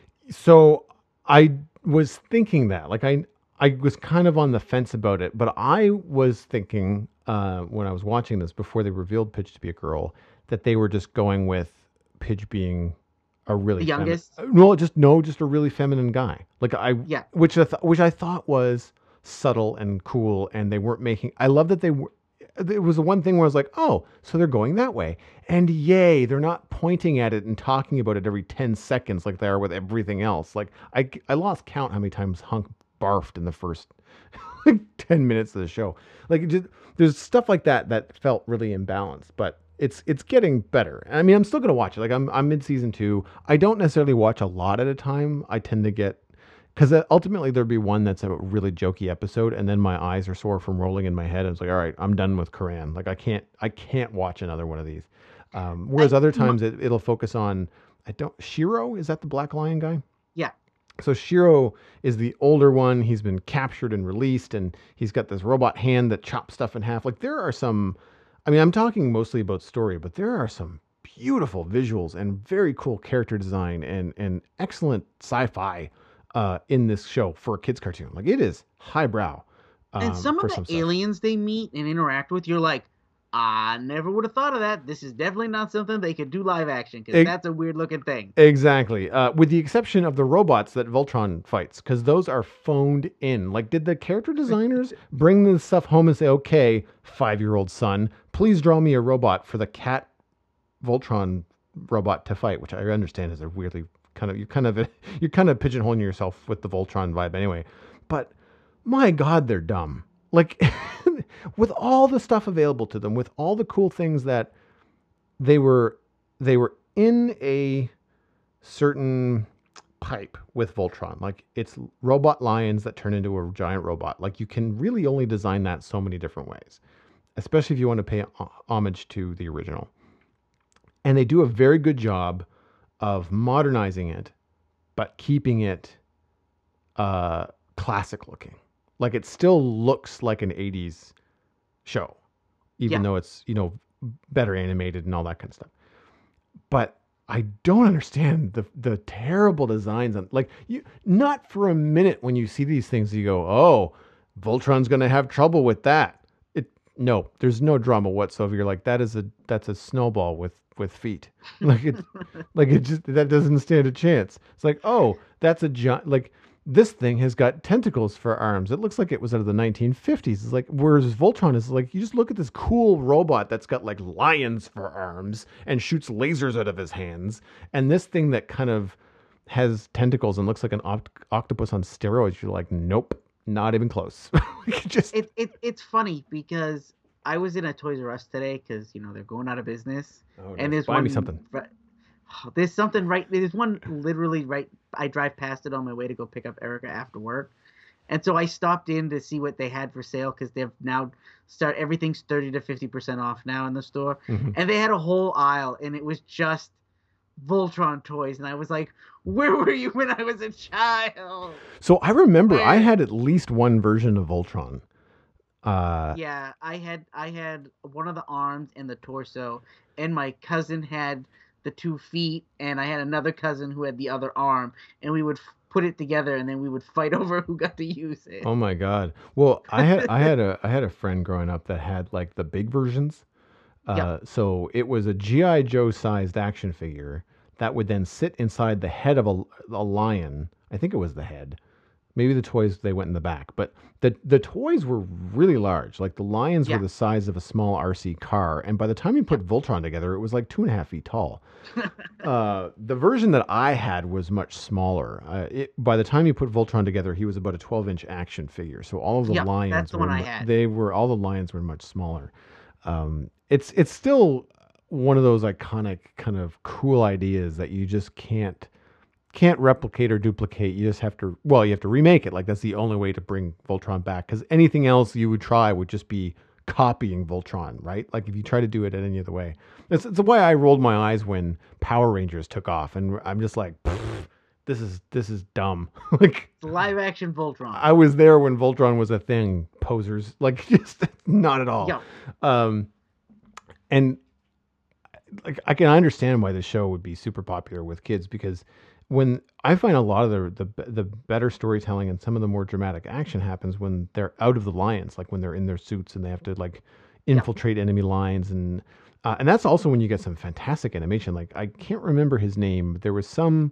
So I was thinking that, like, I was kind of on the fence about it, but I was thinking when I was watching this before they revealed Pidge to be a girl, that they were just going with Pidge being a really the youngest. Just a really feminine guy. Like which I thought was subtle and cool, and they weren't making. I love that it was the one thing where I was like, oh, so they're going that way, and yay, they're not pointing at it and talking about it every 10 seconds like they are with everything else. Like I lost count how many times Hunk barfed in the first like 10 minutes of the show. Like there's stuff like that felt really imbalanced, but it's getting better. I mean, I'm still gonna watch it. Like I'm mid season 2. I don't necessarily watch a lot at a time. I tend to get, because ultimately there'd be one that's a really jokey episode, and then my eyes are sore from rolling in my head. And it's like, all right, I'm done with Koran. Like I can't watch another one of these. Whereas other times it'll focus on Shiro, is that the Black Lion guy? Yeah. So Shiro is the older one. He's been captured and released, and he's got this robot hand that chops stuff in half. Like there are some. I mean, I'm talking mostly about story, but there are some beautiful visuals and very cool character design and excellent sci-fi in this show for a kids cartoon. Like it is highbrow. And some of the aliens they meet and interact with, you're like, I never would have thought of that. This is definitely not something they could do live action, because that's a weird looking thing. Exactly. With the exception of the robots that Voltron fights, because those are phoned in. Like, did the character designers bring this stuff home and say, okay, 5-year-old son, please draw me a robot for the cat Voltron robot to fight, which I understand is a weirdly you're kind of pigeonholing yourself with the Voltron vibe anyway. But my God, they're dumb. Like, with all the stuff available to them, with all the cool things that they were in a certain pipe with Voltron. Like, it's robot lions that turn into a giant robot. Like, you can really only design that so many different ways, especially if you want to pay homage to the original. And they do a very good job of modernizing it, but keeping it classic looking. Like, it still looks like an 80s show, even though it's, better animated and all that kind of stuff. But I don't understand the terrible designs. Like, not for a minute when you see these things, you go, oh, Voltron's going to have trouble with that. No, there's no drama whatsoever. You're like, that's a snowball with feet. That doesn't stand a chance. It's like, oh, that's a giant, like, this thing has got tentacles for arms. It looks like it was out of the 1950s. It's like, whereas Voltron is like, you just look at this cool robot that's got like lions for arms and shoots lasers out of his hands. And this thing that kind of has tentacles and looks like an octopus on steroids. You're like, nope, not even close. It's funny because I was in a Toys R Us today because, they're going out of business. Oh, and there's buy me something. There's something right. There's one literally right. I drive past it on my way to go pick up Erica after work. And so I stopped in to see what they had for sale, because they've now everything's 30 to 50% off now in the store. Mm-hmm. And they had a whole aisle, and it was just Voltron toys. And I was like, where were you when I was a child? So I remember I had at least one version of Voltron. Yeah, I had one of the arms and the torso, and my cousin had the 2 feet, and I had another cousin who had the other arm, and we would put it together, and then we would fight over who got to use it. Oh my God. Well, I had a friend growing up that had like the big versions. Yep. So it was a GI Joe sized action figure that would then sit inside the head of a lion. I think it was the head. Maybe the toys they went in the back, but the toys were really large. Like the lions were Yeah. the size of a small RC car, and by the time you Yep. put Voltron together, it was like 2.5 feet tall. The version that I had was much smaller. By the time you put Voltron together, he was about a 12-inch action figure. So all of the Yep. That's lions the were one I had. they were all the lions were much smaller. It's still one of those iconic kind of cool ideas that you just can't replicate or duplicate. You just have to you have to remake it. Like that's the only way to bring Voltron back because anything else you would try would just be copying Voltron, right? Like if you try to do it in any other way. It's why I rolled my eyes when Power Rangers took off, and I'm just like, this is dumb. Like It's live action Voltron. I was there when Voltron was a thing. Posers, like just not at all. Yep. Um, and like I can understand why the show would be super popular with kids because when I find a lot of the better storytelling and some of the more dramatic action happens when they're out of the lines, like when they're in their suits and they have to like Yep. infiltrate enemy lines and that's also when you get some fantastic animation. Like I can't remember his name, but there was some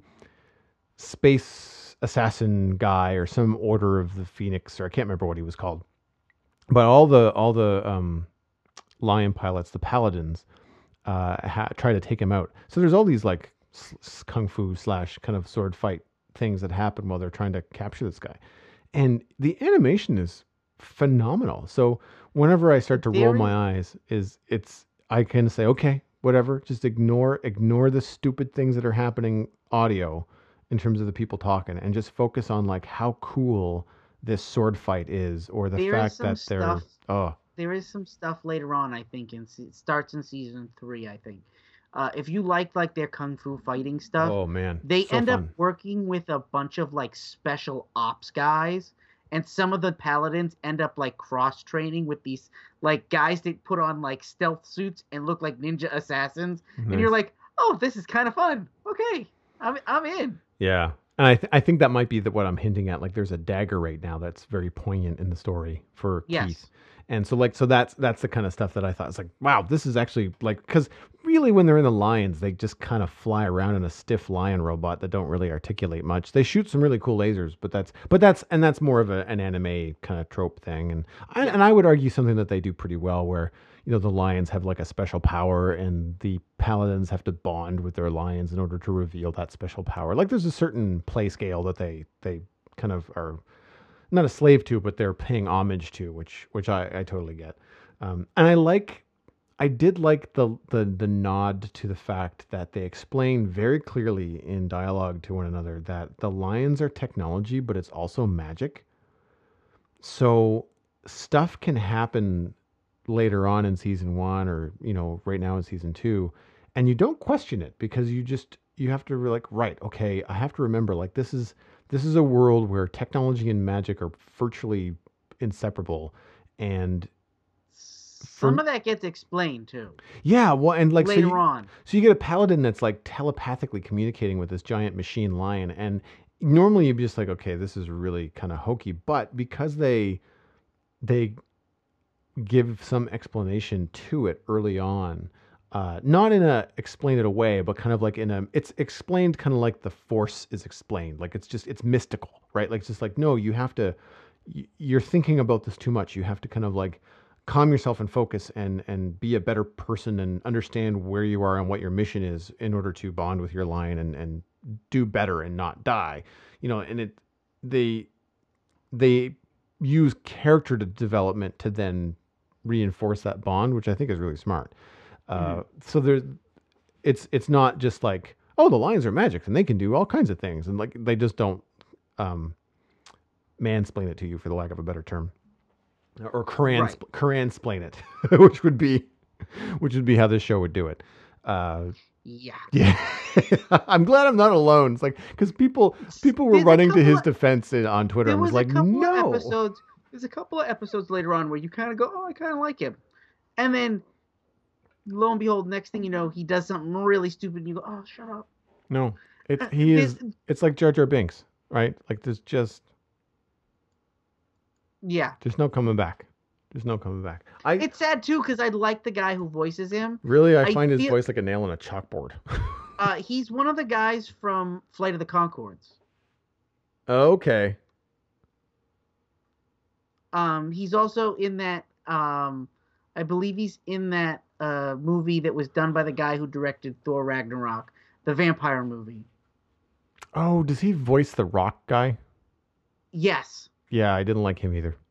space assassin guy or some Order of the Phoenix, or I can't remember what he was called. But all the lion pilots, the paladins, try to take him out. So there's all these like kung fu slash kind of sword fight things that happen while they're trying to capture this guy, and the animation is phenomenal. So whenever I start to roll Very my eyes, it's I can say okay, whatever, just ignore the stupid things that are happening audio in terms of the people talking, and just focus on like how cool this sword fight is, or the there is fact some that they're stuff oh there is some stuff later on, I think, it starts in season 3, I think. If you like their kung fu fighting stuff, oh man, they so end up fun. working with a bunch of like special ops guys, and some of the paladins end up like cross training with these like guys that put on like stealth suits and look like ninja assassins, and you're Nice. like, oh, this is kind of fun. Okay, I'm in. Yeah. And I think that might be what I'm hinting at. Like there's a dagger right now that's very poignant in the story for Keith. Yes. And so that's the kind of stuff that I thought it's like, wow, this is actually like because really when they're in the lions, they just kind of fly around in a stiff lion robot that don't really articulate much. They shoot some really cool lasers, but that's more of an anime kind of trope thing. Yeah. And I would argue something that they do pretty well where the lions have like a special power and the paladins have to bond with their lions in order to reveal that special power. Like there's a certain play scale that they kind of are not a slave to, but they're paying homage to, which I totally get. And I did like the nod to the fact that they explain very clearly in dialogue to one another that the lions are technology, but it's also magic. So stuff can happen later on in season one or right now in season two, and you don't question it because you have to be like, right, okay, I have to remember like this is a world where technology and magic are virtually inseparable. And Some for of that gets explained too yeah, well, and like later on. so you get a paladin that's like telepathically communicating with this giant machine lion, and normally you'd be just like, okay, this is really kind of hokey, but because they give some explanation to it early on. Not in a explain it away, but kind of like it's explained kind of like the force is explained. Like it's mystical, right? Like it's just like, no, you have to, you're thinking about this too much. You have to kind of like calm yourself and focus and be a better person and understand where you are and what your mission is in order to bond with your lion and do better and not die. And they, they use character development to then reinforce that bond, which I think is really smart. Mhm. So it's not just like, oh, the lions are magic and they can do all kinds of things, and like they just don't um, mansplain it to you, for the lack of a better term, or Right. Koransplain it, which would be how this show would do it. Uh, Yeah. yeah, I'm glad I'm not alone. It's like because people were There's a running to couple his of defense on Twitter there and was was a like, couple of no, episodes There's a couple of episodes later on where you kind of go, oh, I kind of like him. And then, lo and behold, next thing you know, he does something really stupid and you go, oh, shut up. No, it's like Jar Jar Binks, right? Like Yeah. there's no coming back. There's no coming back. It's sad, too, because I like the guy who voices him. Really, I find his voice like a nail on a chalkboard. He's one of the guys from Flight of the Conchords. Okay. He's also in that, I believe he's in that movie that was done by the guy who directed Thor Ragnarok, the vampire movie. Oh, does he voice the Rock guy? Yes. Yeah, I didn't like him either.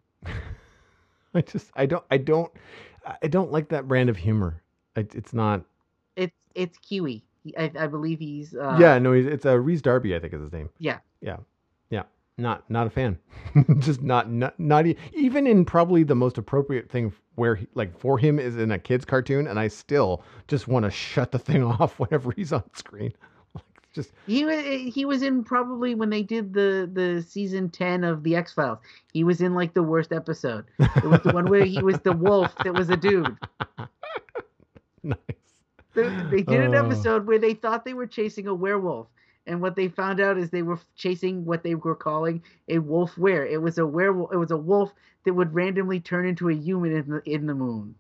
I don't like that brand of humor. It's not. It's Kiwi. I believe he's. Yeah, no, it's Rhys Darby, I think is his name. Yeah. Yeah. Not a fan. Just not even in probably the most appropriate thing where for him is in a kid's cartoon, and I still just want to shut the thing off whenever he's on screen. Just he was in probably when they did the season 10 of the X-Files. He was in like the worst episode. It was the one where he was the wolf that was a dude. Nice. They did an episode where they thought they were chasing a werewolf. And what they found out is they were chasing what they were calling a wolf were. It was a werewolf. It was a wolf that would randomly turn into a human in the moon.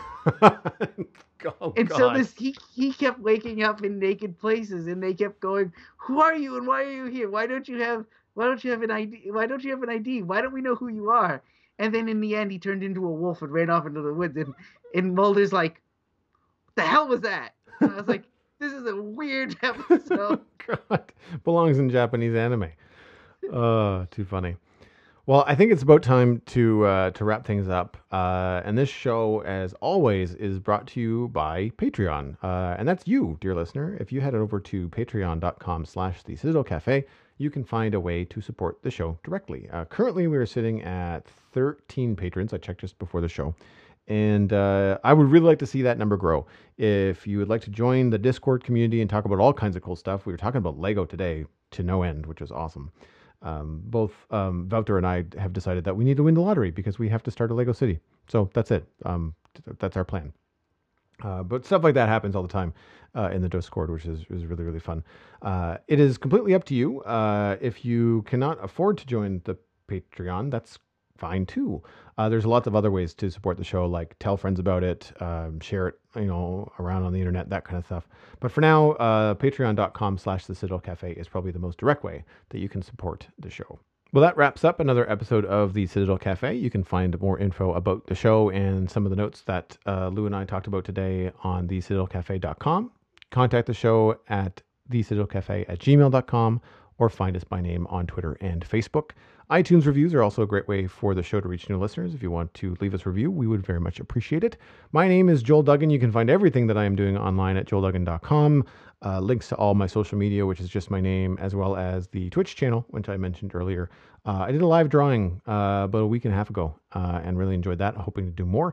So he kept waking up in naked places, and they kept going, "Who are you? And why are you here? Why don't you have an ID? Why don't you have an ID? Why don't we know who you are?" And then in the end, he turned into a wolf and ran off into the woods. And Mulder's like, "What the hell was that?" And I was like, this is a weird episode. God, belongs in Japanese anime. Too funny. Well, I think it's about time to wrap things up. And this show, as always, is brought to you by Patreon. And that's you, dear listener. If you head over to patreon.com/The Citadel Cafe, you can find a way to support the show directly. Currently, we are sitting at 13 patrons. I checked just before the show. And I would really like to see that number grow. If you would like to join the Discord community and talk about all kinds of cool stuff, we were talking about Lego today to no end, which was awesome. Both Wouter and I have decided that we need to win the lottery because we have to start a Lego city. So that's it. That's our plan. But stuff like that happens all the time in the Discord, which is really, really fun. It is completely up to you. If you cannot afford to join the Patreon, that's fine too. There's lots of other ways to support the show, like tell friends about it, share it, around on the internet, that kind of stuff. But for now, patreon.com/The Citadel Cafe is probably the most direct way that you can support the show. Well, that wraps up another episode of the Citadel Cafe. You can find more info about the show and some of the notes that Lou and I talked about today on thecitadelcafe.com. Contact the show at thecitadelcafe@gmail.com or find us by name on Twitter and Facebook. iTunes reviews are also a great way for the show to reach new listeners. If you want to leave us a review, we would very much appreciate it. My name is Joel Duggan. You can find everything that I am doing online at joelduggan.com. Links to all my social media, which is just my name, as well as the Twitch channel, which I mentioned earlier. I did a live drawing about a week and a half ago and really enjoyed that. Hoping to do more.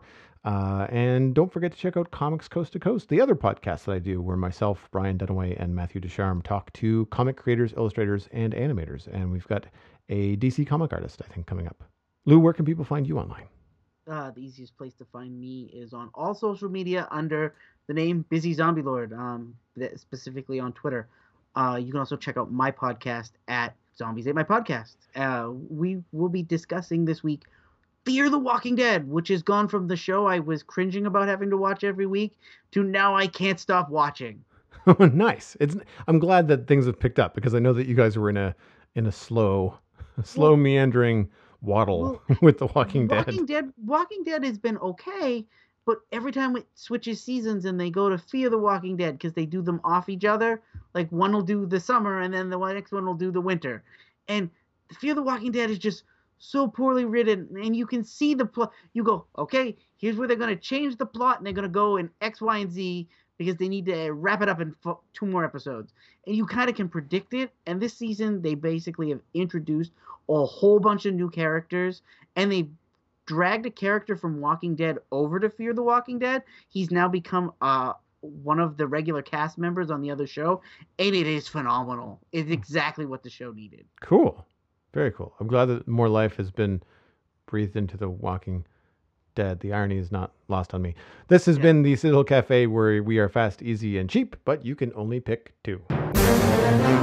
And don't forget to check out Comics Coast to Coast, the other podcast that I do, where myself, Brian Dunaway, and Matthew Descharme talk to comic creators, illustrators, and animators. And we've got a DC comic artist, I think, coming up. Lou, where can people find you online? The easiest place to find me is on all social media under the name Busy Zombie Lord, specifically on Twitter. You can also check out my podcast at Zombies Ate My Podcast. We will be discussing this week Fear the Walking Dead, which has gone from the show I was cringing about having to watch every week to now I can't stop watching. Nice. I'm glad that things have picked up because I know that you guys were in a slow meandering waddle with The Walking Dead. Walking Dead has been okay, but every time it switches seasons and they go to Fear the Walking Dead because they do them off each other, like one will do the summer and then the next one will do the winter. And Fear the Walking Dead is just so poorly written, and you can see the plot. You go, okay, here's where they're going to change the plot, and they're going to go in X, Y, and Z because they need to wrap it up in 2 more episodes. And you kind of can predict it. And this season, they basically have introduced a whole bunch of new characters, and they dragged a character from Walking Dead over to Fear the Walking Dead. He's now become one of the regular cast members on the other show, and it is phenomenal. It's exactly what the show needed. Cool. Very cool. I'm glad that more life has been breathed into The Walking Dead. The irony is not lost on me. This has been the Citadel Cafe, where we are fast, easy, and cheap, but you can only pick two.